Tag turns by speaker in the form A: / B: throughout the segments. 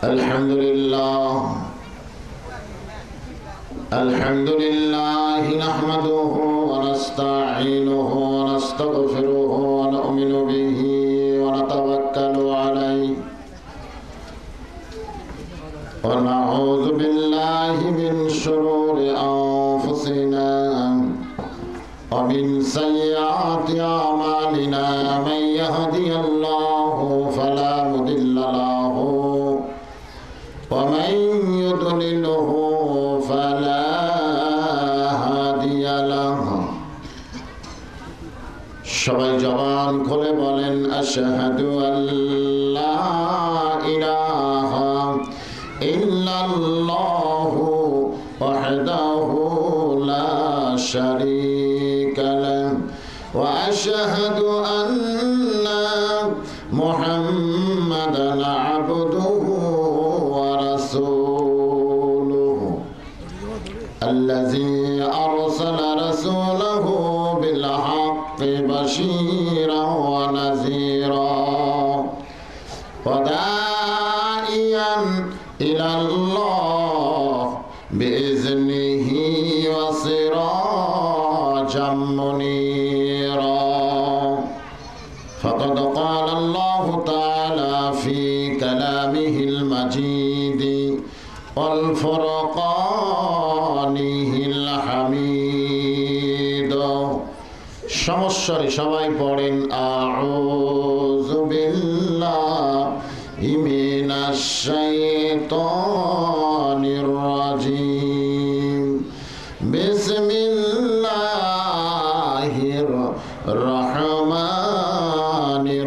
A: الحمد لله نحمده ونستعينه ونستغفره ونؤمن به ونتوكل عليه ونعوذ بالله من شرور أنفسنا ومن سيئات أعمالنا من يهدي الله فلا مضل له ومن يضلله فلا هادي له সবাই জবান খুলে বলেন আশহাদু আল্লা ইলাহা ইল্লাল্লাহু ওয়াহদাহু লা শারীকা লাহু ওয়া আশহাদু আন্না মুহাম্মাদান আবদুহু الذي أرسل رسوله بالحق بشيرا ونذيرا وداعيا إلى الله بإذنه وسراجا منيرا فقد قال الله تعالى في كلامه المجيد والفرقانه الحميد সমস্যারে সবাই পড়েন আউযু বিল্লাহি মিনাশ শাইতানির রাজিম বিসমিল্লাহির রহমানির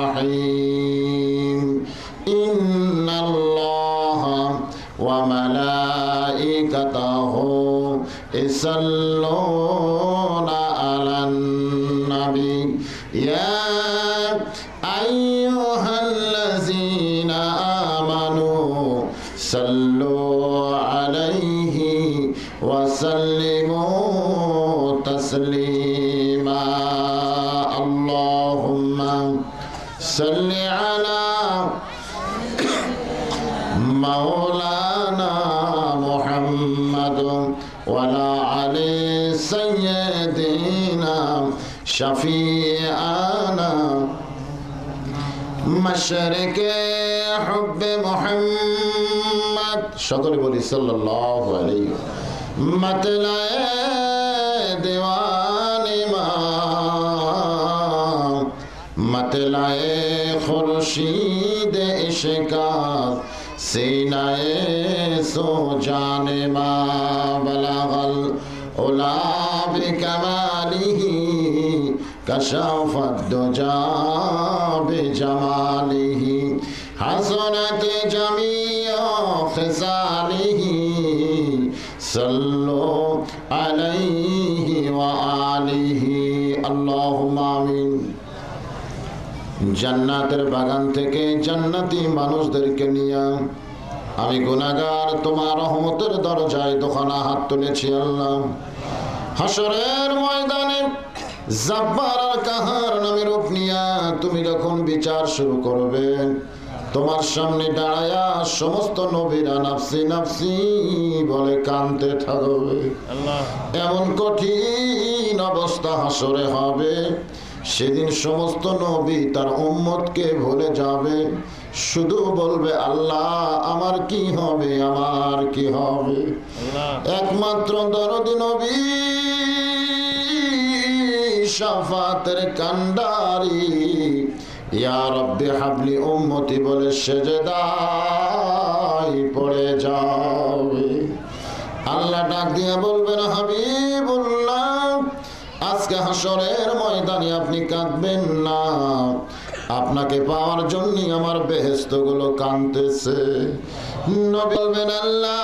A: রহিম ইন্নাল্লাহা ওয়া মালাইকাতাহু ইসাল্লুনা আলান নবী ইয়া আইয়ুহাল্লাযীনা আমানু সাল্লু আলাইহি ওয়া সাল্লিমু তাসলিমা আল্লাহুম্মা সাল্লি আলা মাওলানা মুহাম্মাদ ওয়া আলা আলি সাইয়্যিদিনা শাফিআনা মাশরিকে হুব্বে মুহাম্মদ সকলে বলি সাল্লাল্লাহু আলাইহি মাতলায়ে দিওয়ানি মা মাতলায়ে খুরশিদ ইশকাত सीनाए सो जाने मा बलगल उला बिकमालिही कशफत दुजा बिजमालिही हसनत जमीअ खिसालिही सल्लु अलैहि व आलिही अल्लाहुम्मा आमीन। জান্নাতের বাগান থেকে জান্নাতি মানুষদেরকে নিয়ে আমি গুনাহগার তোমার রহমতের দরজায় দোখানা হাত তুলেছি আল্লাহ। হাসরের ময়দানে জাব্বার আর কাহার নামের রূপ নিয়ে তুমি যখন বিচার শুরু করবে তোমার সামনে দাঁড়ায়া সমস্ত নবীরা নাফসি নাফসি বলে কাঁদতে থাকবে। এমন কঠিন অবস্থা হাসরে হবে, সেদিন সমস্ত নবী তার উম্মতকে ভুলে যাবে, শুধু বলবে আল্লাহ আমার কি হবে, আমার কি হবে। একমাত্র দরদি নবী শাফাতের কান্ডারি ইয়া রব্বি হাবলি উম্মতি বলে সেজদায় পড়ে যাবে। আল্লাহ ডাক দিয়ে বলবেন হাবিবুল্লাহ আজকে হাসরের ময়দানে আপনি কাঁদবেন না, আপনাকে পাওয়ার জন্য আমার বেহেশত গুলো কাঁদতেছে। নবী বলবেন আল্লাহ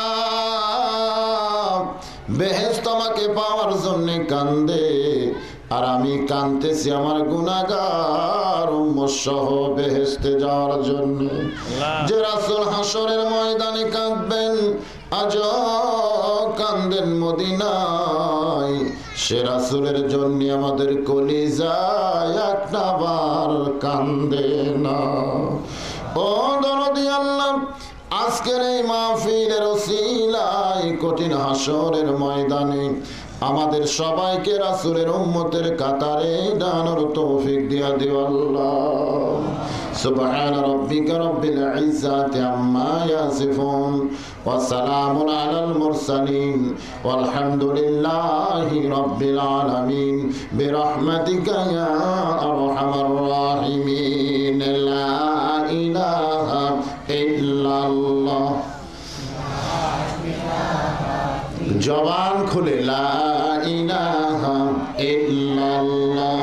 A: বেহেশত আমাকে পাওয়ার জন্য কান্দে, আর আমি কাঁদতেছি আমার গুনাহগার উম্মত সহ বেহেশতে যাওয়ার জন্য। যে রাসূল হাসরের ময়দানে কাঁদবেন আজ কান্দেন মদিনায়, সে রাসূলের জন্য আমাদের কলিজায় একটাবার কান্দে না। ও দরদি আল্লাহ আজকের এই মাহফিলের ওসিলায় কঠিন হাসরের ময়দানে আমাদের সবাইকে রাসূলের উম্মতের কাতারে দানের তৌফিক দিয়া দিও আল্লাহ। সুবহান রাব্বিকা রাব্বিল ইজ্জাতি আম্মা ইয়াসিফুন ওয়া সালামুন আলাল মুরসালিন ওয়ালহামদুলিল্লাহি রাব্বিল আলামিন বিরহমাতিকা ইয়া আরহামার রাহিমিন। লা ইলাহা ইল্লাল্লাহ। জবান খুলে লা ইলাহা ইল্লাল্লাহ,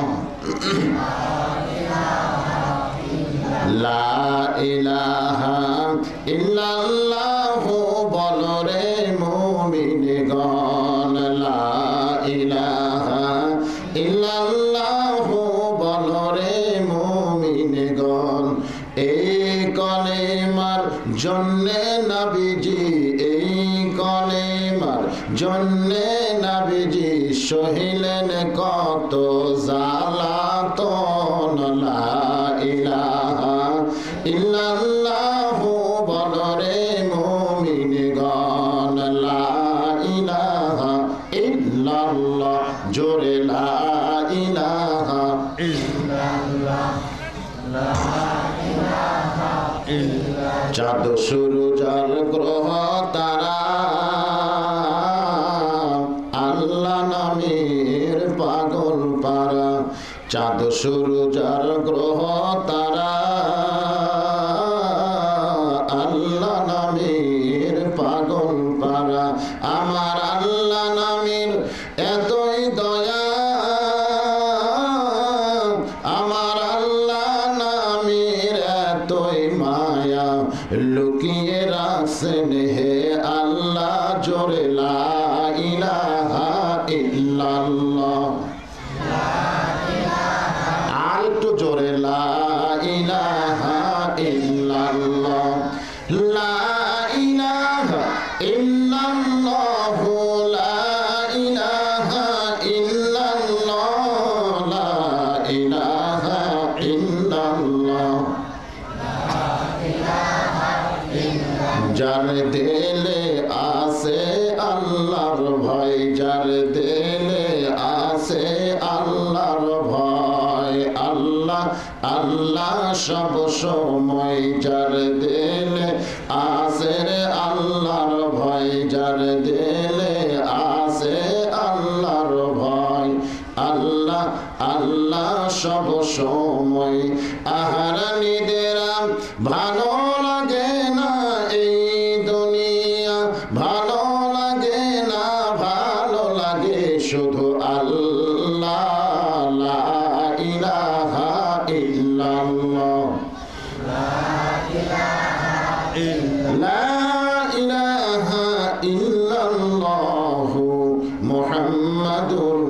A: লা ইলাহা ইল্লাল্লাহ বলো রে মুমিনগণ, লা ইলাহা ইল্লাল্লাহ বলো রে মুমিনগণ। এই কলেমার জন্যে নবীজি, এই কলেমার জন্যে নবীজি সহিলেন কত জালাতন। লা ইলাহা ইল্লাল্লাহ বলো রে মুমিনগণ, লা ইলাহা ইল্লাল্লাহ জোরে লা ইলাহা ইল্লাল্লাহ। চাঁদ সূরজ আর গ্রহ তারা আল্লাহ নামের পাগল পারা। চাঁদ সূরজ আর গ্রহ তারা আল্লাহ নামের পাগল পারা। আমার আল্লাহ নামের এতই দয়া, আমার আল্লাহ নামের এতই মায়া, লুকিয়ে রাখছেন হে আল্লাহ জোরে লা ইলাহা ইল্লাল্লাহ। আর একটু জোরে লা ইলাহা ইল্লাল্লাহ, লা ইলাহা ইল্লাল্লাহ, লা ইলাহা ইল্লাল্লাহ, লা ইলাহা ইল্লাল্লাহ। যার দিলে আছে আল্লাহর ভয়, যার দিলে আছে আল্লাহর ভয়, আল্লাহ আল্লাহ সব সময়। যার দিলে আছে আল্লাহর ভয়, যার দিলে আছে আল্লাহর ভয়, আল্লাহ আল্লাহ সব সময়। আহারানিদের ভালো লাগে না এই দুনিয়া, ভালো লাগে না, ভালো লাগে শুধু আল্লাহ। লা ইলাহা ইল্লাল্লাহ, লা ইলাহা ইল্লাল্লাহ মুহাম্মাদুর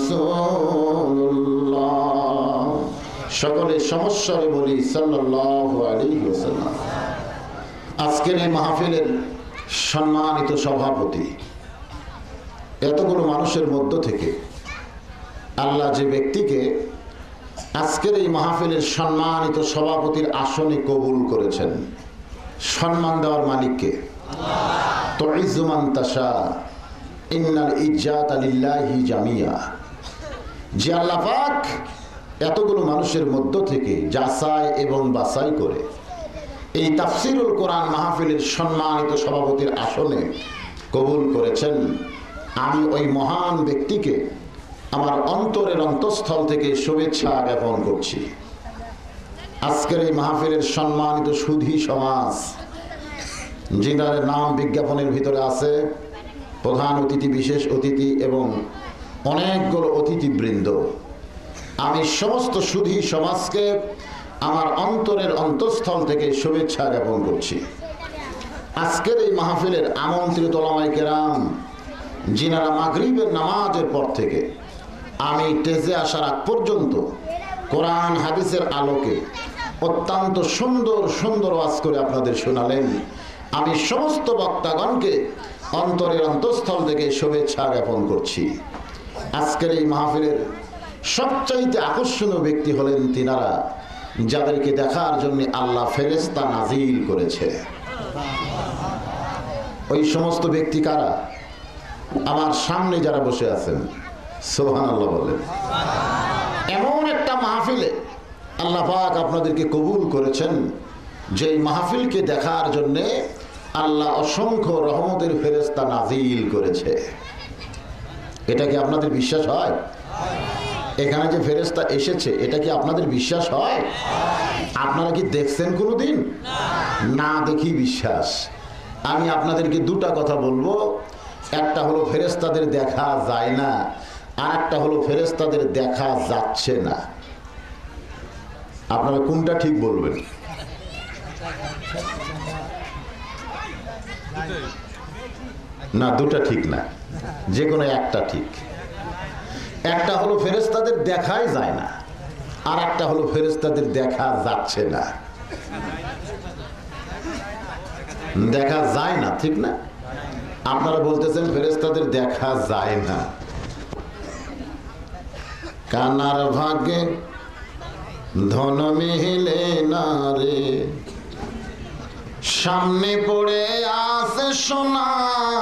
A: রাসূলুল্লাহ। সকলে সমস্যারে বলি সাল্লাল্লাহু আলাইহি ওয়াসাল্লাম। আজকের এই মাহফিলের সম্মানিত সভাপতি, এতগুলো মানুষের মধ্য থেকে আল্লাহ যে ব্যক্তিকে আজকের এই মাহফিলের সম্মানিত সভাপতির আসনে কবুল করেছেন, সম্মান দেওয়ার মালিককে তুইজ্জু মান তাশা ইন্নাল ইজ্জাতা লিল্লাহি জামিয়া। যে আল্লাহ পাক এতগুলো মানুষের মধ্য থেকে যাচাই এবং বাছাই করে এই তাফসীরুল কোরআন মাহফিলের সম্মানিত সভাপতির আসনে কবুল করেছেন, আমি ওই মহান ব্যক্তিকে আমার অন্তরের অন্তঃস্থল থেকে শুভেচ্ছা জ্ঞাপন করছি। আজকের এই মাহফিলের সম্মানিত সুধী সমাজ, যিনার নাম বিজ্ঞাপনের ভিতরে আছে, প্রধান অতিথি, বিশেষ অতিথি এবং অনেকগুলো অতিথিবৃন্দ, আমি সমস্ত সুধী সমাজকে আমার অন্তরের অন্তঃস্থল থেকে শুভেচ্ছা জ্ঞাপন করছি। আজকের এই মাহফিলের আমন্ত্রিত উলামায়ে কেরাম, যিনারা মাগরিবের নামাজের পর থেকে আমি টেজে আসার আগ পর্যন্ত কোরআন হাদিসের আলোকে অত্যন্ত সুন্দর সুন্দর ওয়াজ করে আপনাদের শোনালেন, আমি সমস্ত বক্তাগণকে অন্তরের অন্তঃস্থল থেকে শুভেচ্ছা জ্ঞাপন করছি। আজকের এই মাহফিলের সবচাইতে আকর্ষণীয় ব্যক্তি হলেন তিনারা, যাদেরকে দেখার জন্য আল্লাহ ফেরেশতা নাজিল করেছে। ওই সমস্ত ব্যক্তি কারা? আমার সামনে যারা বসে আছেন, সুবহানাল্লাহ বলেন। এমন একটা মাহফিলে আল্লাহ পাক আপনাদেরকে কবুল করেছেন, যে মাহফিলকে দেখার জন্যে আল্লাহ অসংখ্য রহমতের ফেরেশতা নাজিল করেছে। এটা কি আপনাদের বিশ্বাস হয়? এখানে যে ফেরেশতা এসেছে, এটা কি আপনাদের বিশ্বাস হয়? আপনারা কি দেখছেন কোনোদিন? না দেখি বিশ্বাস। আমি আপনাদেরকে দুটা কথা বলবো। একটা হলো ফেরেশতাদের দেখা যায় না, আর একটা হলো ফেরেশতাদের দেখা যাচ্ছে না। আপনারা কোনটা ঠিক বলবেন? না, দুটা ঠিক না, যে কোনো একটা ঠিক। একটা হলো ফেরেশতাদের দেখাই যায় না, আর একটা হলো ফেরেশতাদের দেখা যাচ্ছে না। দেখা যায় না, ঠিক না? আপনারা বলতেছেন ফেরেশতাদের দেখা যায় না। কানার ভাগে ধন মিলে না রে, সামনে পড়ে আসে সোনা,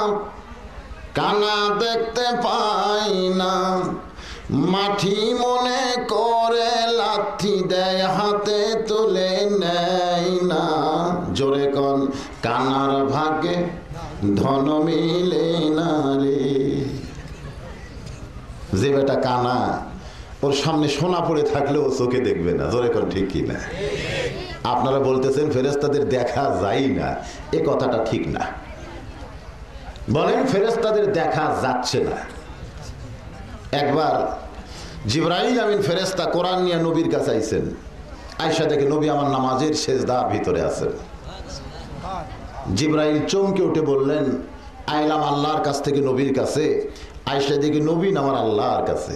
A: কানা দেখতে পাই না, মাটি মনে করে লাথি দেয়, হাতে তুলে নেয় না। জোরে কোন, কানার ভাগে ধন মিলে না রে। যে বেটা কানা, ওর সামনে সোনা পড়ে থাকলেও চোখে দেখবে না। জোরে কোন, ঠিক কি না? আপনারা বলতেছেন ফেরেশতাদের দেখা যায় না, এ কথাটা ঠিক না। বলেন ফেরেশতাদের দেখা যাচ্ছে না। একবার জিবরাইল আমিন ফেরেশতা কোরআন নিয়ে নবীর কাছে আইছেন। আয়েশা দেখে নবী আমার নামাজের সেজদার ভিতরে আছেন। জিবরাইল চমকে উঠে বললেন, আইলাম আল্লাহর কাছ থেকে নবীর কাছে। আয়েশা দেখে নবী আমার আল্লাহর কাছে।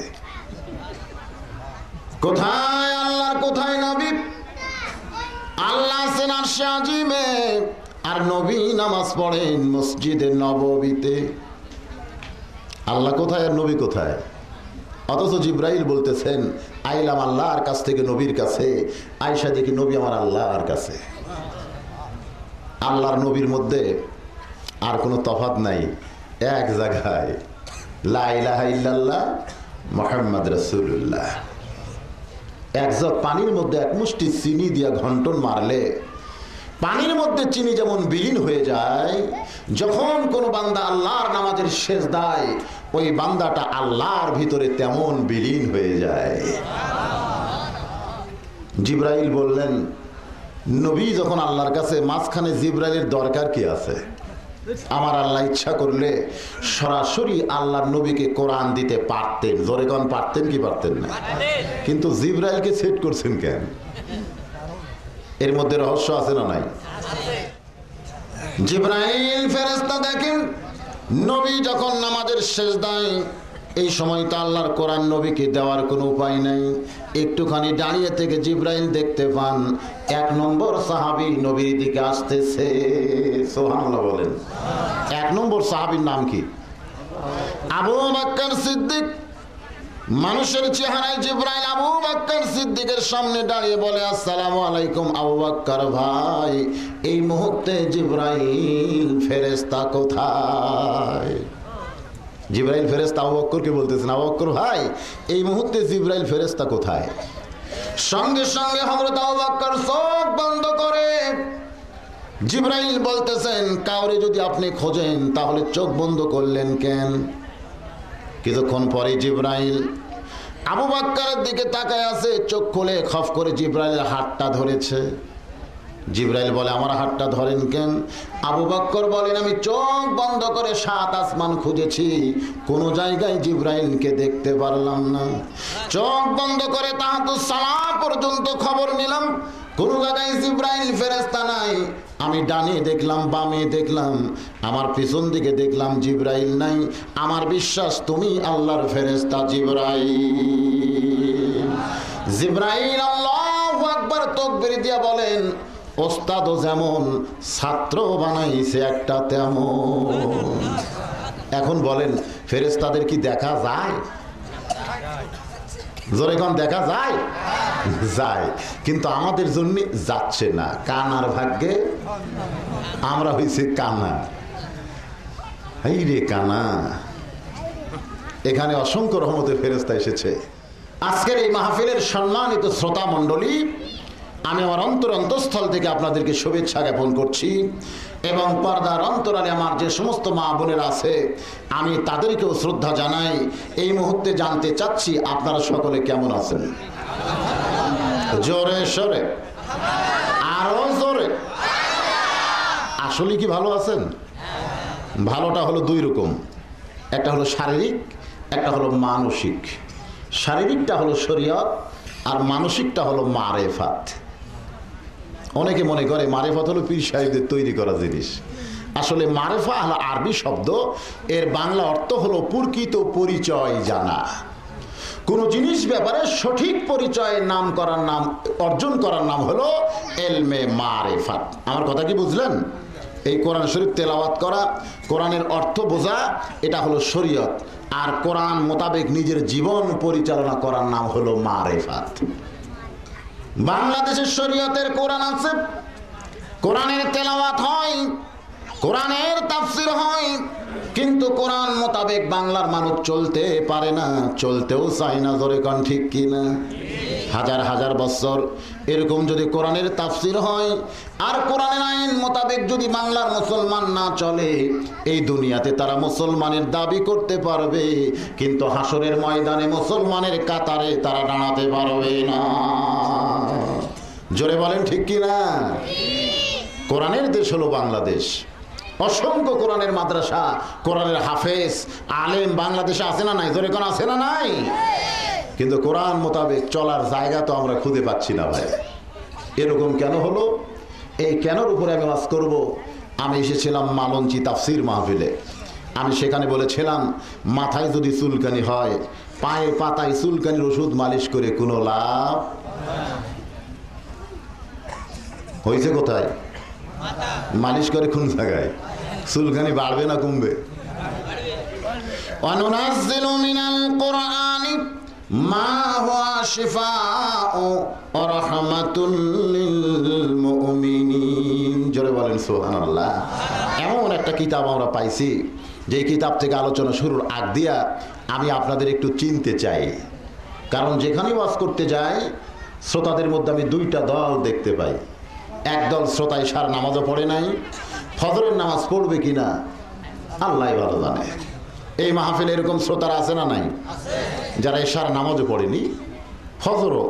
A: কোথায় আল্লাহর, কোথায় নবী? আল্লাহ আছেন আরশে আজিমে, আর নবী নামাজ পড়েন মসজিদে নববীতে। আল্লাহ কোথায় আর নবী কোথায়? অথচ জিবরাইল বলতেছেন আইলাম আল্লাহর কাছ থেকে নবীর কাছে। আয়েশা দেখি নবী আমার আল্লাহর কাছে। আল্লাহর নবীর মধ্যে আর কোনো তফাৎ নাই, এক জায়গায়। লা ইলাহা ইল্লাল্লাহ মুহাম্মদ রাসূলুল্লাহ। এক জগ পানির মধ্যে এক মুষ্টি চিনি দিয়া ঘন্টন মারলে পানির মধ্যে চিনি যেমন বিলীন হয়ে যায়, যখন কোন বান্দা আল্লাহর নামাজের সেজদায়, ওই বান্দাটা আল্লাহর ভিতরে তেমন বিলীন হয়ে যায়। জিবরাইল বললেন, নবী যখন আল্লাহর কাছে, মাঝখানে জিবরাইলের দরকার কি আছে? আমার আল্লাহ ইচ্ছা করলে সরাসরি আল্লাহর নবীকে কোরআন দিতে পারতেন। জোরে কোন, পারতেন কি পারতেন না? কিন্তু জিবরাইলকে সেট করছেন কেন? এর মধ্যে রহস্য আছে না নাই? জিবরাইল ফেরেশতা দেখেন নবী যখন নামাজের সেজদায়, এই সময় তো আল্লাহর কোরআন নবীকে দেওয়ার কোনো উপায় নাই। একটুখানি দাঁড়িয়ে থেকে জিবরাইল দেখতে পান এক নম্বর সাহাবী নবীর দিকে আসতেছে। সুবহানাল্লাহ বলেন। এক নম্বর সাহাবীর নাম কি? আবু বকর সিদ্দিক। মানুষের চেহারায় জিবরাইল আবু বকর সিদ্দিকের সামনে দাঁড়িয়ে বলে, আসসালামু আলাইকুম আবু বকর ভাই। এই মুহূর্তে জিবরাইল ফেরেশতা কোথায়? জিবরাইল ফেরেশতা আবু বকরকে বলতেছেন, আবু বকর ভাই এই মুহূর্তে জিবরাইল ফেরেশতা কোথায়? সঙ্গে সঙ্গে হযরত আবু বকর চোখ বন্ধ করে জিবরাইল বলতেছেন, কাউরে যদি আপনি খোঁজেন তাহলে চোখ বন্ধ করলেন কেন? কিছুক্ষণ পরে জিবরাইল আবু বকরের দিকে তাকায় আছে, চোখ খুলে খফ করে জিবরাইলের হাতটা ধরেছে। জিবরাইল বলে, আমার হাতটা ধরেন কেন? আবু বকর বলেন, আমি চোখ বন্ধ করে 7 আসমান খুঁজেছি, কোনো জায়গায় জিবরাইলকে দেখতে পারলাম না। চোখ বন্ধ করে তাহাতুস সালাহ পর্যন্ত খবর নিলাম, কোনো জায়গায় জিবরাইল ফেরেশতা নাই। আমি ডানে দেখলাম, বামে দেখলাম, আমার পিছন দিকে দেখলাম, জিবরাইল নাই। আমার বিশ্বাস তুমি আল্লাহর ফেরেশতা জিবরাইল। জিবরাইল আল্লাহু আকবার তাকবীর দিয়া বলেন, ওস্তাদও যেমন ছাত্র বানাইছে একটা তেমন। এখন বলেন ফেরেশতাদের কি দেখা যায়? জোরে কোন দেখা যায়? যায়, কিন্তু আমাদের জন্য যাচ্ছে না। কানার ভাগ্যে আমরা হইছি কানা। এই রে কানা। এখানে অসংখ্য রহমতের ফেরেশতা এসেছে। আজকের এই মাহফিলের সম্মানিত শ্রোতা মণ্ডলী, আমি আমার অন্তরস্থল থেকে আপনাদেরকে শুভেচ্ছা জ্ঞাপন করছি এবং পর্দার অন্তরালে আমার যে সমস্ত মা বোনেরা আছে আমি তাদেরকেও শ্রদ্ধা জানাই। এই মুহূর্তে জানতে চাচ্ছি আপনারা সকলে কেমন আছেন? জোরে সরে, আরো জোরে। আসলে কি ভালো আছেন? ভালোটা হলো দুই রকম, একটা হলো শারীরিক, একটা হলো মানসিক। শারীরিকটা হলো শরীয়ত আর মানসিকটা হলো মারেফাত। অনেকে মনে করে মারেফাত হলো পীর সাহেবদের তৈরি করা জিনিস। আসলে মারেফা হলো আরবি শব্দ, এর বাংলা অর্থ হলো প্রকৃত পরিচয় জানা। কোন জিনিস ব্যাপারে সঠিক পরিচয় নাম করার নাম অর্জন করার নাম হলো এলমে মারেফাত। আমার কথা কি বুঝলেন? এই কোরআন শরীফ তেলাওয়াত করা, কোরআনের অর্থ বোঝা, এটা হলো শরীয়ত। আর কোরআন মোতাবেক নিজের জীবন পরিচালনা করার নাম হলো মারেফাত। বাংলাদেশের শরীয়তের কোরআন আছে, কোরআনের তেলাওয়াত হয়, কোরআনের তাফসীর হয়, কিন্তু কোরআন মোতাবেক বাংলার মানুষ চলতে পারে না, চলতেও চায় না। জোরে কোন ঠিক কিনা? হাজার হাজার বছর এরকম যদি কোরআনের তাফসীর হয় আর কোরআনের আইন মোতাবেক যদি বাংলার মুসলমান না চলে, এই দুনিয়াতে তারা মুসলমানের দাবি করতে পারবে, কিন্তু হাসরের ময়দানে মুসলমানের কাতারে তারা দাঁড়াতে পারবে না। জোরে বলেন ঠিক কিনা? কোরআনের দেশ হলো বাংলাদেশ। অসংখ্য কোরআনের মাদ্রাসা, কোরআনের হাফেজ, আলেম বাংলাদেশে আছে না নাই? জোরে কোন আছে না নাই? কিন্তু কোরআন মোতাবেক চলার জায়গা তো আমরা খুঁজে পাচ্ছি না ভাই। এরকম কেন হলো? এই কেনর উপরে আমি ওয়াজ করব। আমি এসেছিলাম মালঞ্চি তাফসীর মাহফিলে। আমি সেখানে বলেছিলাম, মাথায় যদি চুলকানি হয়, পায়ে পাতায় চুলকানির ওষুধ মালিশ করে কোনো লাভ হয়েছে? কোথায় মালিশ করে? কোন জায়গায়? চুলকানি বাড়বে না কমবে? ওয়ানুনাজ্জিলু মিনাল কুরআনি মা হুয়া শিফাউ ওয়া রাহমাতুল লিল মুমিনিন। জোরে বলেন সুবহানাল্লাহ। এমন একটা কিতাব আমরা পাইছি, যে কিতাব থেকে আলোচনা শুরুর আগ দিয়া আমি আপনাদের একটু চিনতে চাই। কারণ যেখানেই ওয়াজ করতে যাই শ্রোতাদের মধ্যে আমি দুইটা দল দেখতে পাই। একদল শ্রোতা ইশার নামাজও পড়ে নাই, ফজরের নামাজ পড়বে কিনা আল্লাহ ভালো জানে। এই মাহফিলে এরকম শ্রোতারা আছে না নাই? যারা ইশার নামাজও পড়েনি, ফজরও,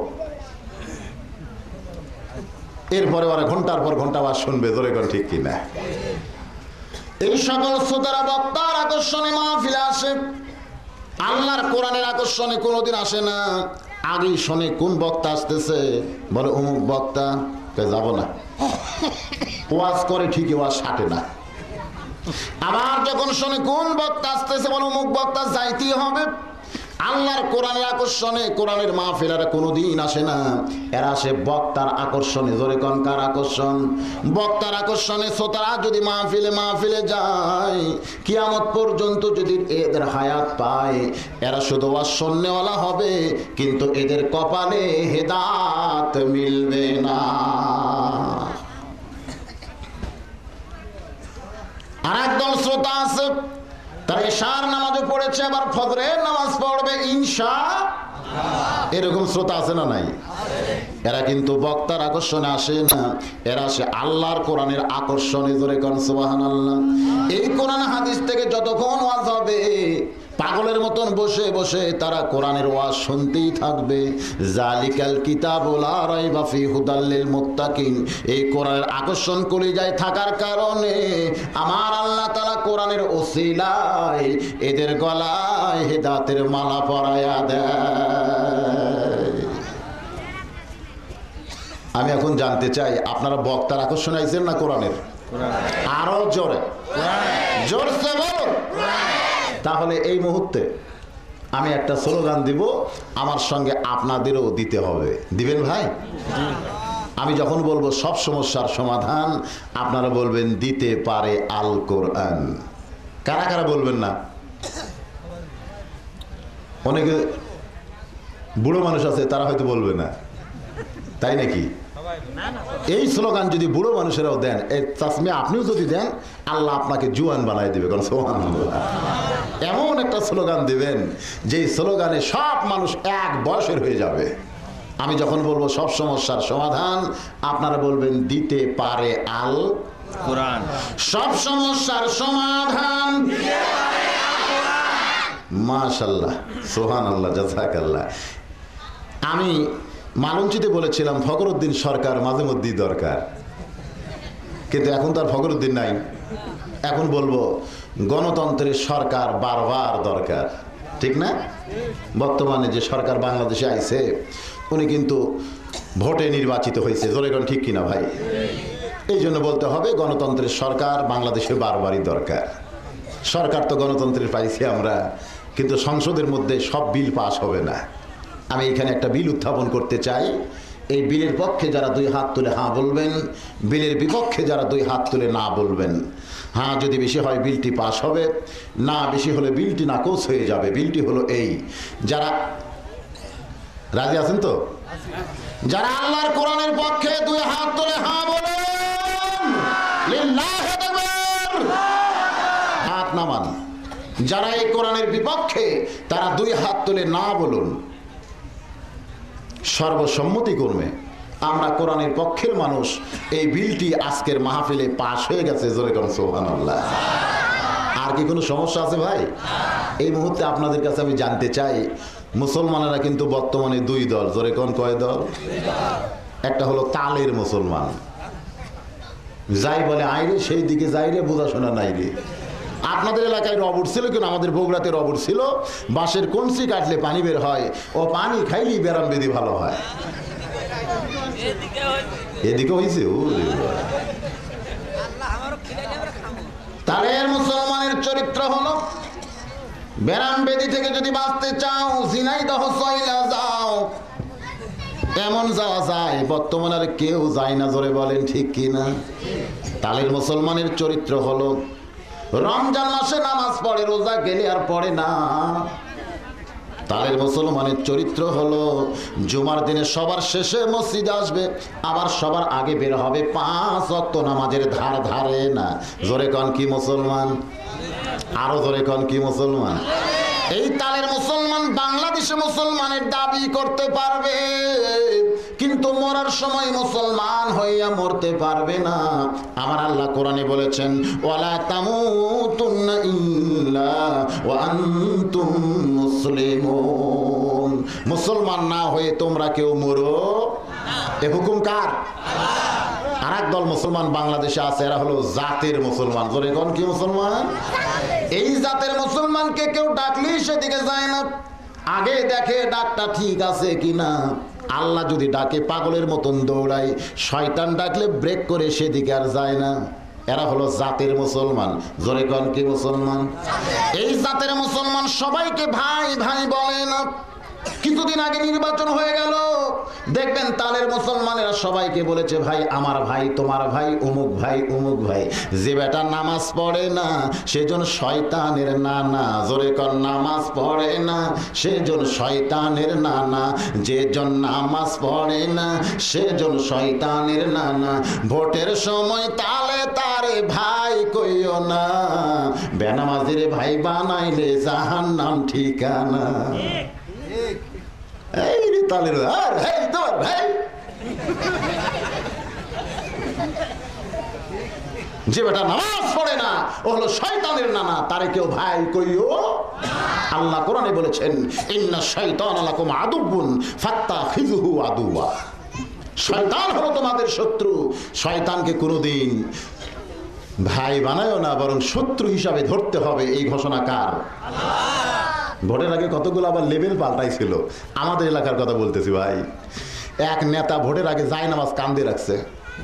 A: এরপরে ওরা ঘন্টার পর ঘন্টা ওয়াজ শুনবে। ধরে কোন ঠিক কিনা? এই সকল শ্রোতারা বক্তার আকর্ষণে মাহফিলে আসে, আল্লাহর কোরআনের আকর্ষণে কোনোদিন আসে না। আগেই শোনে কোন বক্তা আসতেছে, বলে অমুক বক্তা, যাব না। ওয়াজ করে ঠিকই, ওয়াজ সাটে না। আবার যখন শোনে কোন বক্তা আসতেছে, বলে অমুক বক্তা, যাইতেই হবে। আল্লাহর কোরআনের আকর্ষণে কোরআনের মাহফিলেরা কোনোদিন আসে না, এরা আসে বক্তার আকর্ষণে। জোরে কোন কার আকর্ষণ? বক্তার আকর্ষণে শ্রোতারা যদি মাহফিলে যায়, কিয়ামত পর্যন্ত যদি এদের হায়াত পায়, এরা শুধু ওয়াজ শুননেওয়ালা হবে, কিন্তু এদের কপালে হেদায়েত মিলবে না। আর একদল শ্রোতা আছে, তারা ইশার নামাজও পড়েছে, আবার ফজরের নামাজ পড়বে ইনশাআল্লাহ। এরকম শ্রোতা আছে না নাই? এরা কিন্তু বক্তার আকর্ষণে আসে না, এরা আসে আল্লাহর কোরআনের আকর্ষণে। জোরে কোন সুবহানাল্লাহ। এই কোরআন হাদিস থেকে যতক্ষণ ওয়াজ হবে, পাগলের মতন বসে বসে তারা কোরআনের ওয়াজ শুনতেই থাকবে। জালিকাল কিতাবু লা রাইবা ফি হুদাল লিল মুত্তাকিন। এই কোরআনের আকর্ষণ কলিজায় থাকার কারণে আমার আল্লাহ তাআলা কোরআনের ওসিলায় এদের গলায় হেদায়েতের মালা পরায়া দেয়। আমি এখন জানতে চাই, আপনারা বক্তার আকর্ষণ আইছেন না কোরআনের? আরো জোরে, জোরসে বলুন। তাহলে এই মুহূর্তে আমি একটা স্লোগান দিব, আমার সঙ্গে আপনাদেরও দিতে হবে। দিবেন ভাই? আমি যখন বলবো সব সমস্যার সমাধান, আপনারা বলবেন দিতে পারে আল কোরআন। কারা কারা বলবেন না? অনেকে
B: বুড়ো মানুষ আছে তারা হয়তো বলবে না, তাই নাকি? এই স্লোগান যদি বুড়ো মানুষেরাও দেন, এই তাসমিয়া আপনিও যদি দেন, আল্লাহ আপনাকে জুয়ান বানাই দেবে। কারণ সুবহানাল্লাহ, এমন একটা স্লোগান দিবেন যে স্লোগানে সব মানুষ এক বয়সের হয়ে যাবে। আমি যখন বলবো সব সমস্যার সমাধান, আপনারা বলবেন দিতে পারে আল কোরআন। সব সমস্যার সমাধান মাশাআল্লাহ, সুবহানাল্লাহ, জাযাকাল্লাহ। আমি মালঞ্চিতে বলেছিলাম ফখরুদ্দিন সরকার মাঝে মধ্যেই দরকার, কিন্তু এখন তার ফখরুদ্দিন নাই। এখন বলবো গণতন্ত্রের সরকার বারবার দরকার, ঠিক না? বর্তমানে যে সরকার বাংলাদেশে আইছে উনি কিন্তু ভোটে নির্বাচিত হয়েছে, জোরেগণ ঠিক কিনা ভাই? এই জন্য বলতে হবে গণতন্ত্রের সরকার বাংলাদেশে বারবারই দরকার। সরকার তো গণতন্ত্রের পাইছি আমরা, কিন্তু সংসদের মধ্যে সব বিল পাস হবে না। আমি এখানে একটা বিল উত্থাপন করতে চাই। এই বিলের পক্ষে যারা দুই হাত তুলে হাঁ বলবেন, বিলের বিপক্ষে যারা দুই হাত তুলে না বলবেন। হ্যাঁ যদি বেশি হয় বিলটি পাস হবে, না বেশি হলে বিলটি নাকচ হয়ে যাবে। বিলটি হলো এই, যারা রাজি আছেন তো? যারা আল্লাহর কোরআনের পক্ষে দুই হাত তুলে হাঁ বলেন, লিল্লাহি তাকবীর, হাত নামান। যারা এই কোরআনের বিপক্ষে তারা দুই হাত তুলে না বলুন। সর্বসম্মতিক্রমে আমরা কোরআনের পক্ষের মানুষ, এই বিলটি আজকের মাহফিলে পাশ হয়ে গেছে, জোরে কোন সুবহানাল্লাহ। আর কি কোনো সমস্যা আছে ভাই? এই মুহূর্তে আপনাদের কাছে আমি জানতে চাই, মুসলমানেরা কিন্তু বর্তমানে দুই দল, জোরে কোন কয় দল? একটা হলো তালের মুসলমান, যাই বলে আইরে সেই দিকে যাই রে, বোঝাশোনা নাই রে। আপনাদের এলাকায় রব উঠছিল, কিন্তু আমাদের বগুড়াতে রব উঠছিল বাঁশের কঞ্চি কাটলে পানি বের হয়, ও পানি খাইলেই ব্যারাম বেদি ভালো হয়। এদিকে হয়েছে তালের মুসলমানের চরিত্র হলো, ব্যারাম বেদি থেকে যদি বাঁচতে চাও ঝিনাইদহ চইলা যাও। এমন যাওয়া যায়, বর্তমানে আর কেউ যায় না, জোরে বলেন ঠিক কিনা? তালের মুসলমানের চরিত্র হলো রমজান মাসে নামাজ পড়ে, রোজা গেলে আর পড়ে না। তালের মুসলমানের চরিত্র হলো জুমার দিনে সবার শেষে মসজিদে আসবে, আবার সবার আগে বের হবে, 5 ওয়াক্ত নামাজের ধার ধারে না। জোরে কন কি মুসলমান? আরো জোরে কন কি মুসলমান? এই তালের মুসলমান বাংলাদেশে মুসলমানের দাবি করতে পারবে, কিন্তু মরার সময় মুসলমান হইয়া মরতে পারবে না। আমার আল্লাহ কোরআনে বলেছেন, ওয়ালা তামুতুন্না ইল্লা ওয়া আনতুম মুসলিমুন। মুসলমান না হয়ে তোমরা কেউ মরো না। এ হুকুম কার? আর এক দল মুসলমান বাংলাদেশে আছে, এরা হলো জাতের মুসলমান। জোরে কোন কি মুসলমান? এই জাতের মুসলমানকে কেউ ডাকলেই সেদিকে যায় না, আগে দেখে ডাকটা ঠিক আছে কিনা। আল্লাহ যদি ডাকে পাগলের মতন দৌড়ায়, শয়তান ডাকলে ব্রেক করে সেদিকে আর যায় না। এরা হলো জাতের মুসলমান। জোরে কোন কি মুসলমান? এই জাতের মুসলমান সবাইকে ভাই ভাই বলে না। কিছুদিন আগে নির্বাচন হয়ে গেল, দেখবেন তালের মুসলমানেরা সবাইকে বলেছে ভাই আমার ভাই, তোমার ভাই, অমুক ভাই অমুক ভাই। যে বেটা নামাজ পড়ে না সেজন শয়তানের নানা। জোরে কর নামাজ পড়ে না সেজন শয়তানের নানা। যেজন নামাজ পড়ে না সেজন শয়তানের নানা। ভোটের সময় তালে তারে ভাই কইও না, বেনামাজির ভাই বানাইলে জাহান্নাম ঠিকানা। এই রে তালের আর ভাই তোমার ভাই, যে বেটা নামাজ পড়ে না ও হলো শয়তানের নানা, তারে কেউ ভাই কইও। আল্লাহ কোরআনে বলেছেন, ইন্না শাইতানা লাকুম আদুব্বুন ফাত্তাখিযুহু আদুওয়া। শয়তান হলো তোমাদের শত্রু, শয়তানকে কোনোদিন ভাই বানায়ও না, বরং শত্রু হিসাবে ধরতে হবে। এই ঘোষণা কার? ভোটের আগে কতগুলো আবার লেভেল পাল্টাইছিল। আমাদের এলাকার কথা বলতেছি ভাই, এক নেতা ভোটের আগে যায় নামাজ কান্দে রাখছে,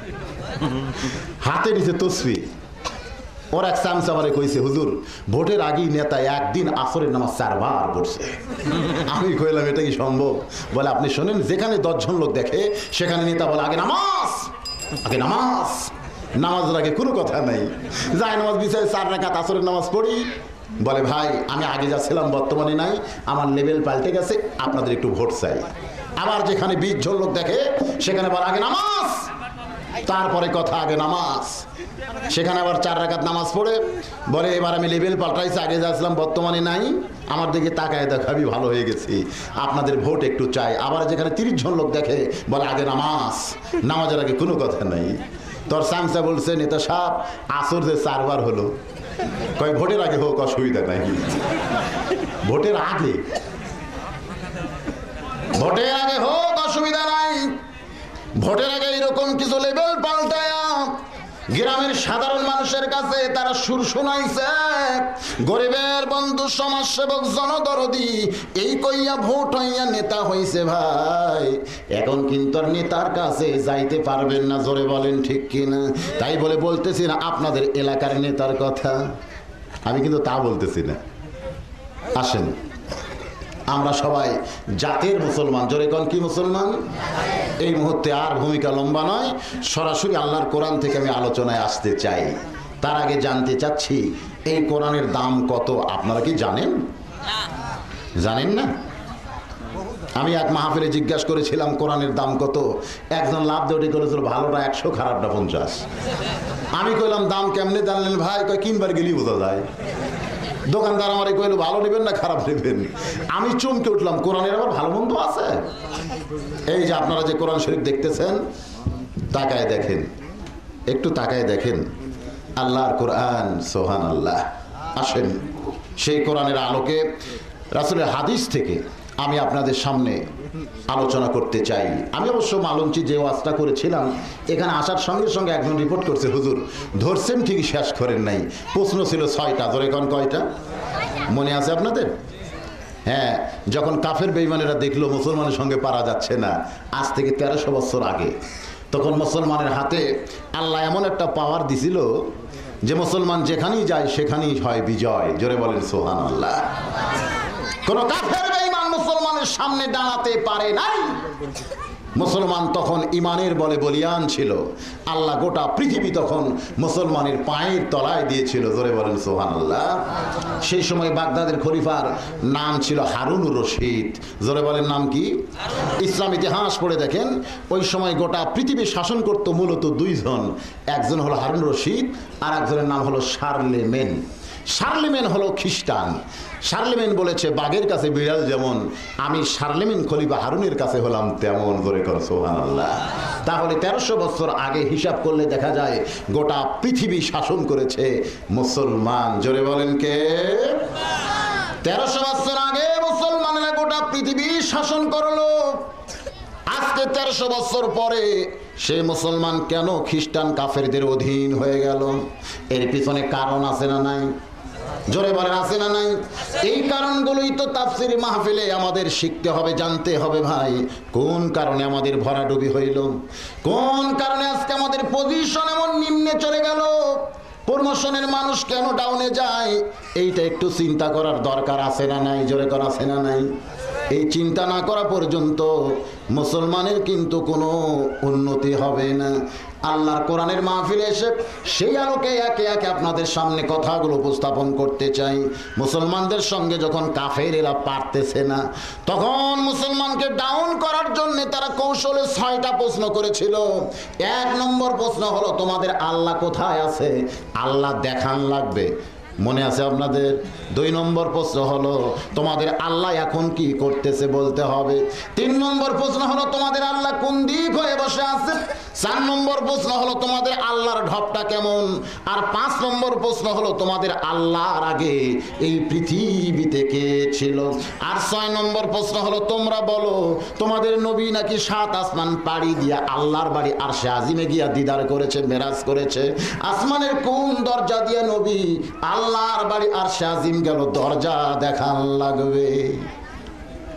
B: হাতে নিচে তসবি। ওর এক চামচা আমারে কইছে, হুজুর ভোটের আগেই নেতা একদিন আসরের নামাজ 4 বার পড়ছে। আমি কইলাম এটা কি সম্ভব? বলে আপনি শোনেন, যেখানে 10 জন লোক দেখে সেখানে নেতা বলে আগে নামাজ, আগে নামাজ। নামাজের আগে কোনো কথা নাই, যায় নামাজ বিছায় 4 রাকাত আসরের নামাজ পড়ি, বলে ভাই আমি আগে যা ছিলাম বর্তমানে নাই, আমার লেভেল পাল্টে গেছে, আপনাদের একটু ভোট চাই। আবার যেখানে 20 জন লোক দেখে সেখানে বলে আগে নামাজ, তারপরে কথা, আগে নামাজ। সেখানে আবার 4 রাকাত নামাজ পড়ে বলে এবার আমি লেভেল পাল্টাইছি, আগে যা ছিলাম বর্তমানে নাই, আমার দিকে তাকায় দেখো আমি ভালো হয়ে গেছি, আপনাদের ভোট একটু চাই। আবার যেখানে 30 জন লোক দেখে বলে আগে নামাজ, নামাজের আগে কোনো কথা নাই। তোর সামসা বলছে নেতা সাহেব আসর যে 4 বার হলো, কয় ভোটের আগে হোক অসুবিধা নাই, ভোটের আগে, ভোটের আগে হোক অসুবিধা নাই। ভোটের আগে এরকম কিছু লেভেল পাল্টায়া গ্রামের সাধারণ মানুষের কাছে তারা সুর শোনাইছে, গরিবের বন্ধু, সমাজসেবক, জনদরদি, এই কইয়া ভোট হইয়া নেতা হইছে ভাই। এখন কিন্তু আর নেতার কাছে যাইতে পারবেন না, জোরে বলেন ঠিক কিনা? তাই বলে বলতেছি না আপনাদের এলাকার নেতার কথা, আমি কিন্তু তা বলতেছি না। আসেন আমরা সবাই জাতের মুসলমান, জোরে কোন কি মুসলমান? এই মুহূর্তে আর ভূমিকা লম্বা নয়, সরাসরি আল্লাহর কোরআন থেকে আমি আলোচনায় আসতে চাই। তার আগে জানতে চাচ্ছি এই কোরআনের দাম কত আপনারা কি জানেন? জানেন না? আমি এক মাহফিলে জিজ্ঞাসা করেছিলাম কোরআনের দাম কত, একজন লাভ দেউটি করেছিল ভালোটা 100, খারাপটা 50। আমি কইলাম দাম কেমনে জানলেন ভাই? কয় কিনবার গেলেই বোঝা যায়। দোকানদার আমারে কইল ভালো নেবেন না খারাপ নেবেন। আমি চমকে উঠলাম, কোরআনের আবার ভালো মন্দ আছে? এই যে আপনারা যে কোরআন শরীফ দেখতেছেন, তাকায় দেখেন, একটু তাকায় দেখেন আল্লাহর কোরআন, সুবহানাল্লাহ। আসেন সেই কোরআনের আলোকে রাসূলের হাদিস থেকে আমি আপনাদের সামনে আলোচনা করতে চাই। আমি অবশ্য মালঞ্চি যে ওয়াজটা করেছিলাম, এখানে আসার সঙ্গে সঙ্গে একজন রিপোর্ট করছে হুজুর ধরছেন ঠিকই, শেষ করেন নাই। প্রশ্ন ছিল 6টা, ধরে কোন কয়টা মনে আছে আপনাদের? হ্যাঁ, যখন কাফের বেঈমানেরা দেখলো মুসলমানের সঙ্গে পারা যাচ্ছে না, আজ থেকে 1300 বছর আগে, তখন মুসলমানের হাতে আল্লাহ এমন একটা পাওয়ার দিছিল যে মুসলমান যেখানেই যায় সেখানেই হয় বিজয়। জোরে বলেন সুবহানাল্লাহ। কোন কাফের বেঈমান মুসলমানের সামনে দাঁড়াতে পারে নাই। মুসলমান তখন ইমানের বলে বলিয়ান ছিল। আল্লাহ গোটা পৃথিবী তখন মুসলমানের পায়ের তলায় দিয়েছিল। জোরে বলেন সুবহানাল্লাহ। সেই সময় বাগদাদের খলিফার নাম ছিল হারুনুর রশিদ। জোরে বলেন নাম কি? ইসলাম ইতিহাস পড়ে দেখেন, ওই সময় গোটা পৃথিবী শাসন করত মূলত 2 জন। একজন হলো হারুন রশিদ, আর একজনের নাম হলো শার্লেমেন। শার্লেমেন হলো খ্রিস্টান। শার্লেমেন বলেছে বাঘের কাছে বিড়াল যেমন, আমি শার্লেমেন খলিফা হারুনের কাছে হলাম তেমন। করে কর সুবহানাল্লাহ। তাহলে 1300 বছর আগে হিসাব করলে দেখা যায় গোটা পৃথিবী শাসন করেছে মুসলমান। জোরে বলেন কে? 1300 বছর আগে মুসলমানেরা গোটা পৃথিবী শাসন করলো। আজকে 1300 বছর পরে সেই মুসলমান কেন খ্রিস্টান কাফেরদের অধীন হয়ে গেল? এর পিছনে কারণ আছে না নাই? জোরে বলেন আছে না নাই? এই কারণগুলোই তো তাফসীর মাহফিলে আমাদের শিখতে হবে, জানতে হবে ভাই। কোন কারণে আমাদের ভরাডুবি হইল? কোন কারণে আজকে আমাদের পজিশন এমন নিম্নে চলে গেল? প্রমোশনের মানুষ কেন ডাউনে যায়? এইটা একটু চিন্তা করার দরকার আছে না নাই? জোরে করা আছে না নাই? এই চিন্তা না করা পর্যন্ত মুসলমানের কিন্তু কোনো উন্নতি হবে না। আল্লাহর কোরআনের মাহফিলে এসে সেই আলোকে একে একে আপনাদের সামনে কথাগুলো উপস্থাপন করতে চাই। মুসলমানদের সঙ্গে যখন কাফেরেরা পারতেছে না, তখন মুসলমানকে ডাউন করার জন্য তারা কৌশলে 6টা প্রশ্ন করেছিল। 1 নম্বর প্রশ্ন হলো তোমাদের আল্লাহ কোথায় আছে? আল্লাহ দেখান লাগবে, মনে আছে আপনাদের? 2 নম্বর প্রশ্ন হলো তোমাদের আল্লাহ এখন কি করতেছে বলতে হবে। 3 নম্বর প্রশ্ন হলো তোমাদের আল্লাহ কোন দিক হয়ে বসে আছে। 4 নম্বর প্রশ্ন হলো তোমাদের আল্লাহর ঢপটা কেমন। আর 5 নম্বর প্রশ্ন হলো তোমাদের আল্লাহর আগে এই পৃথিবীতে কে ছিল। আর 6 নম্বর প্রশ্ন হলো তোমরা বলো তোমাদের নবী নাকি 7 আসমান পাড়ি দিয়া আল্লাহর বাড়ি আরশে আজিমে গিয়া দিদার করেছে, মেরাজ করেছে। আসমানের কোন দরজা দিয়ে নবী আল্লাহর বাড়ি আরশে আজিম গেল? দরজা দেখান লাগবে।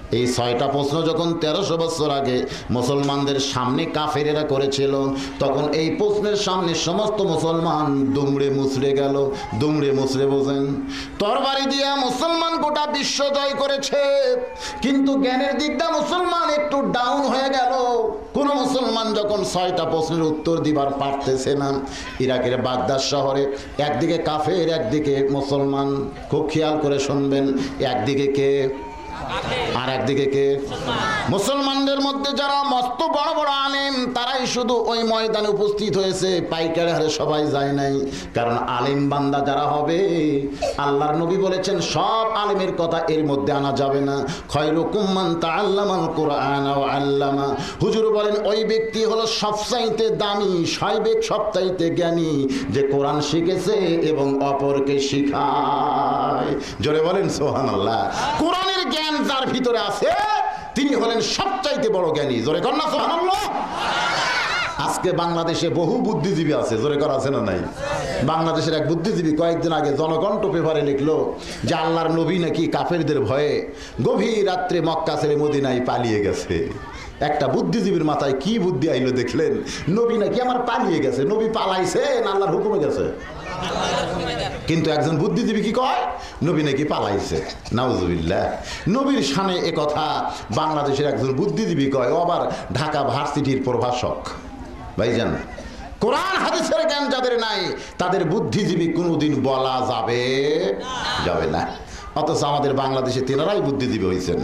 B: এই 6টা প্রশ্ন যখন 1300 বছর আগে মুসলমানদের সামনে কাফেরেরা করেছিল, তখন এই প্রশ্নের সামনে সমস্ত মুসলমান দুমড়ে মুচড়ে গেল। দুমড়ে মুচড়ে বোঝেন, তরবারি দিয়া মুসলমান গোটা বিশ্ব জয় করেছে, কিন্তু জ্ঞানের দিকটা মুসলমান একটু ডাউন হয়ে গেল। কোন মুসলমান যখন 6টা প্রশ্নের উত্তর দিবার পারতেছে না, ইরাকের বাগদাদ শহরে একদিকে কাফের, একদিকে মুসলমান। খুব খেয়াল করে শুনবেন, একদিকে কে আর একদিকে কে? মুসলমানদের মধ্যে যারা মস্ত বড় বড় আলেম, তারাই শুধু ওই ময়দানে উপস্থিত হয়েছে, পাইকারি হারে সবাই যায় নাই। কারণ আলেম বান্দা যারা হবে, আল্লাহর নবী বলেছেন সব আলেমের কথা এর মধ্যে আনা যাবে না। খায়রুকুম মান তাআল্লামাল কুরআন ওয়া আল্লামা। হুজুর বলেন ওই ব্যক্তি হলো সবচাইতে দামি, সবচাইতে জ্ঞানী, যে কোরআন শিখেছে এবং অপরকে শিখায়। জোরে বলেন সুবহানাল্লাহ। কোরআনের জ্ঞান যার ভিতরে আছে, তিনি হলেন সবচাইতে বড় জ্ঞানী। জোরে কর না সুবহানাল্লাহ। আজকে বাংলাদেশে বহু বুদ্ধিজীবী আছে, জোরে কর আছে না নাই? বাংলাদেশের এক বুদ্ধিজীবী কয়েকদিন আগে জনকণ্ঠ পেপারে লিখলো যে আল্লাহর নবী নাকি কাফেরদের ভয়ে গভীর রাত্রে মক্কা ছেড়ে মদিনায় পালিয়ে গেছে। একটা বুদ্ধিজীবীর মাথায় কি বুদ্ধি আইলো দেখলেন? নবী নাকি আমার পালিয়ে গেছে। নবী পালাইছে না আল্লাহর হুকুমে গেছে? কিন্তু একজন বুদ্ধিজীবী কি কয়? নবী নাকি পালাইছে। নাউজুবিল্লাহ। নবীর শানে এ কথা বাংলাদেশের একজন বুদ্ধিজীবী কয়, ও আবার ঢাকা ভার্সিটির প্রভাষক। ভাইজান, কোরআন হাদিসের জ্ঞান যাদের নাই, তাদের বুদ্ধিজীবী কোনোদিন বলা যাবে না। অথচ আমাদের বাংলাদেশে তেনারাই বুদ্ধিজীবী হয়েছেন।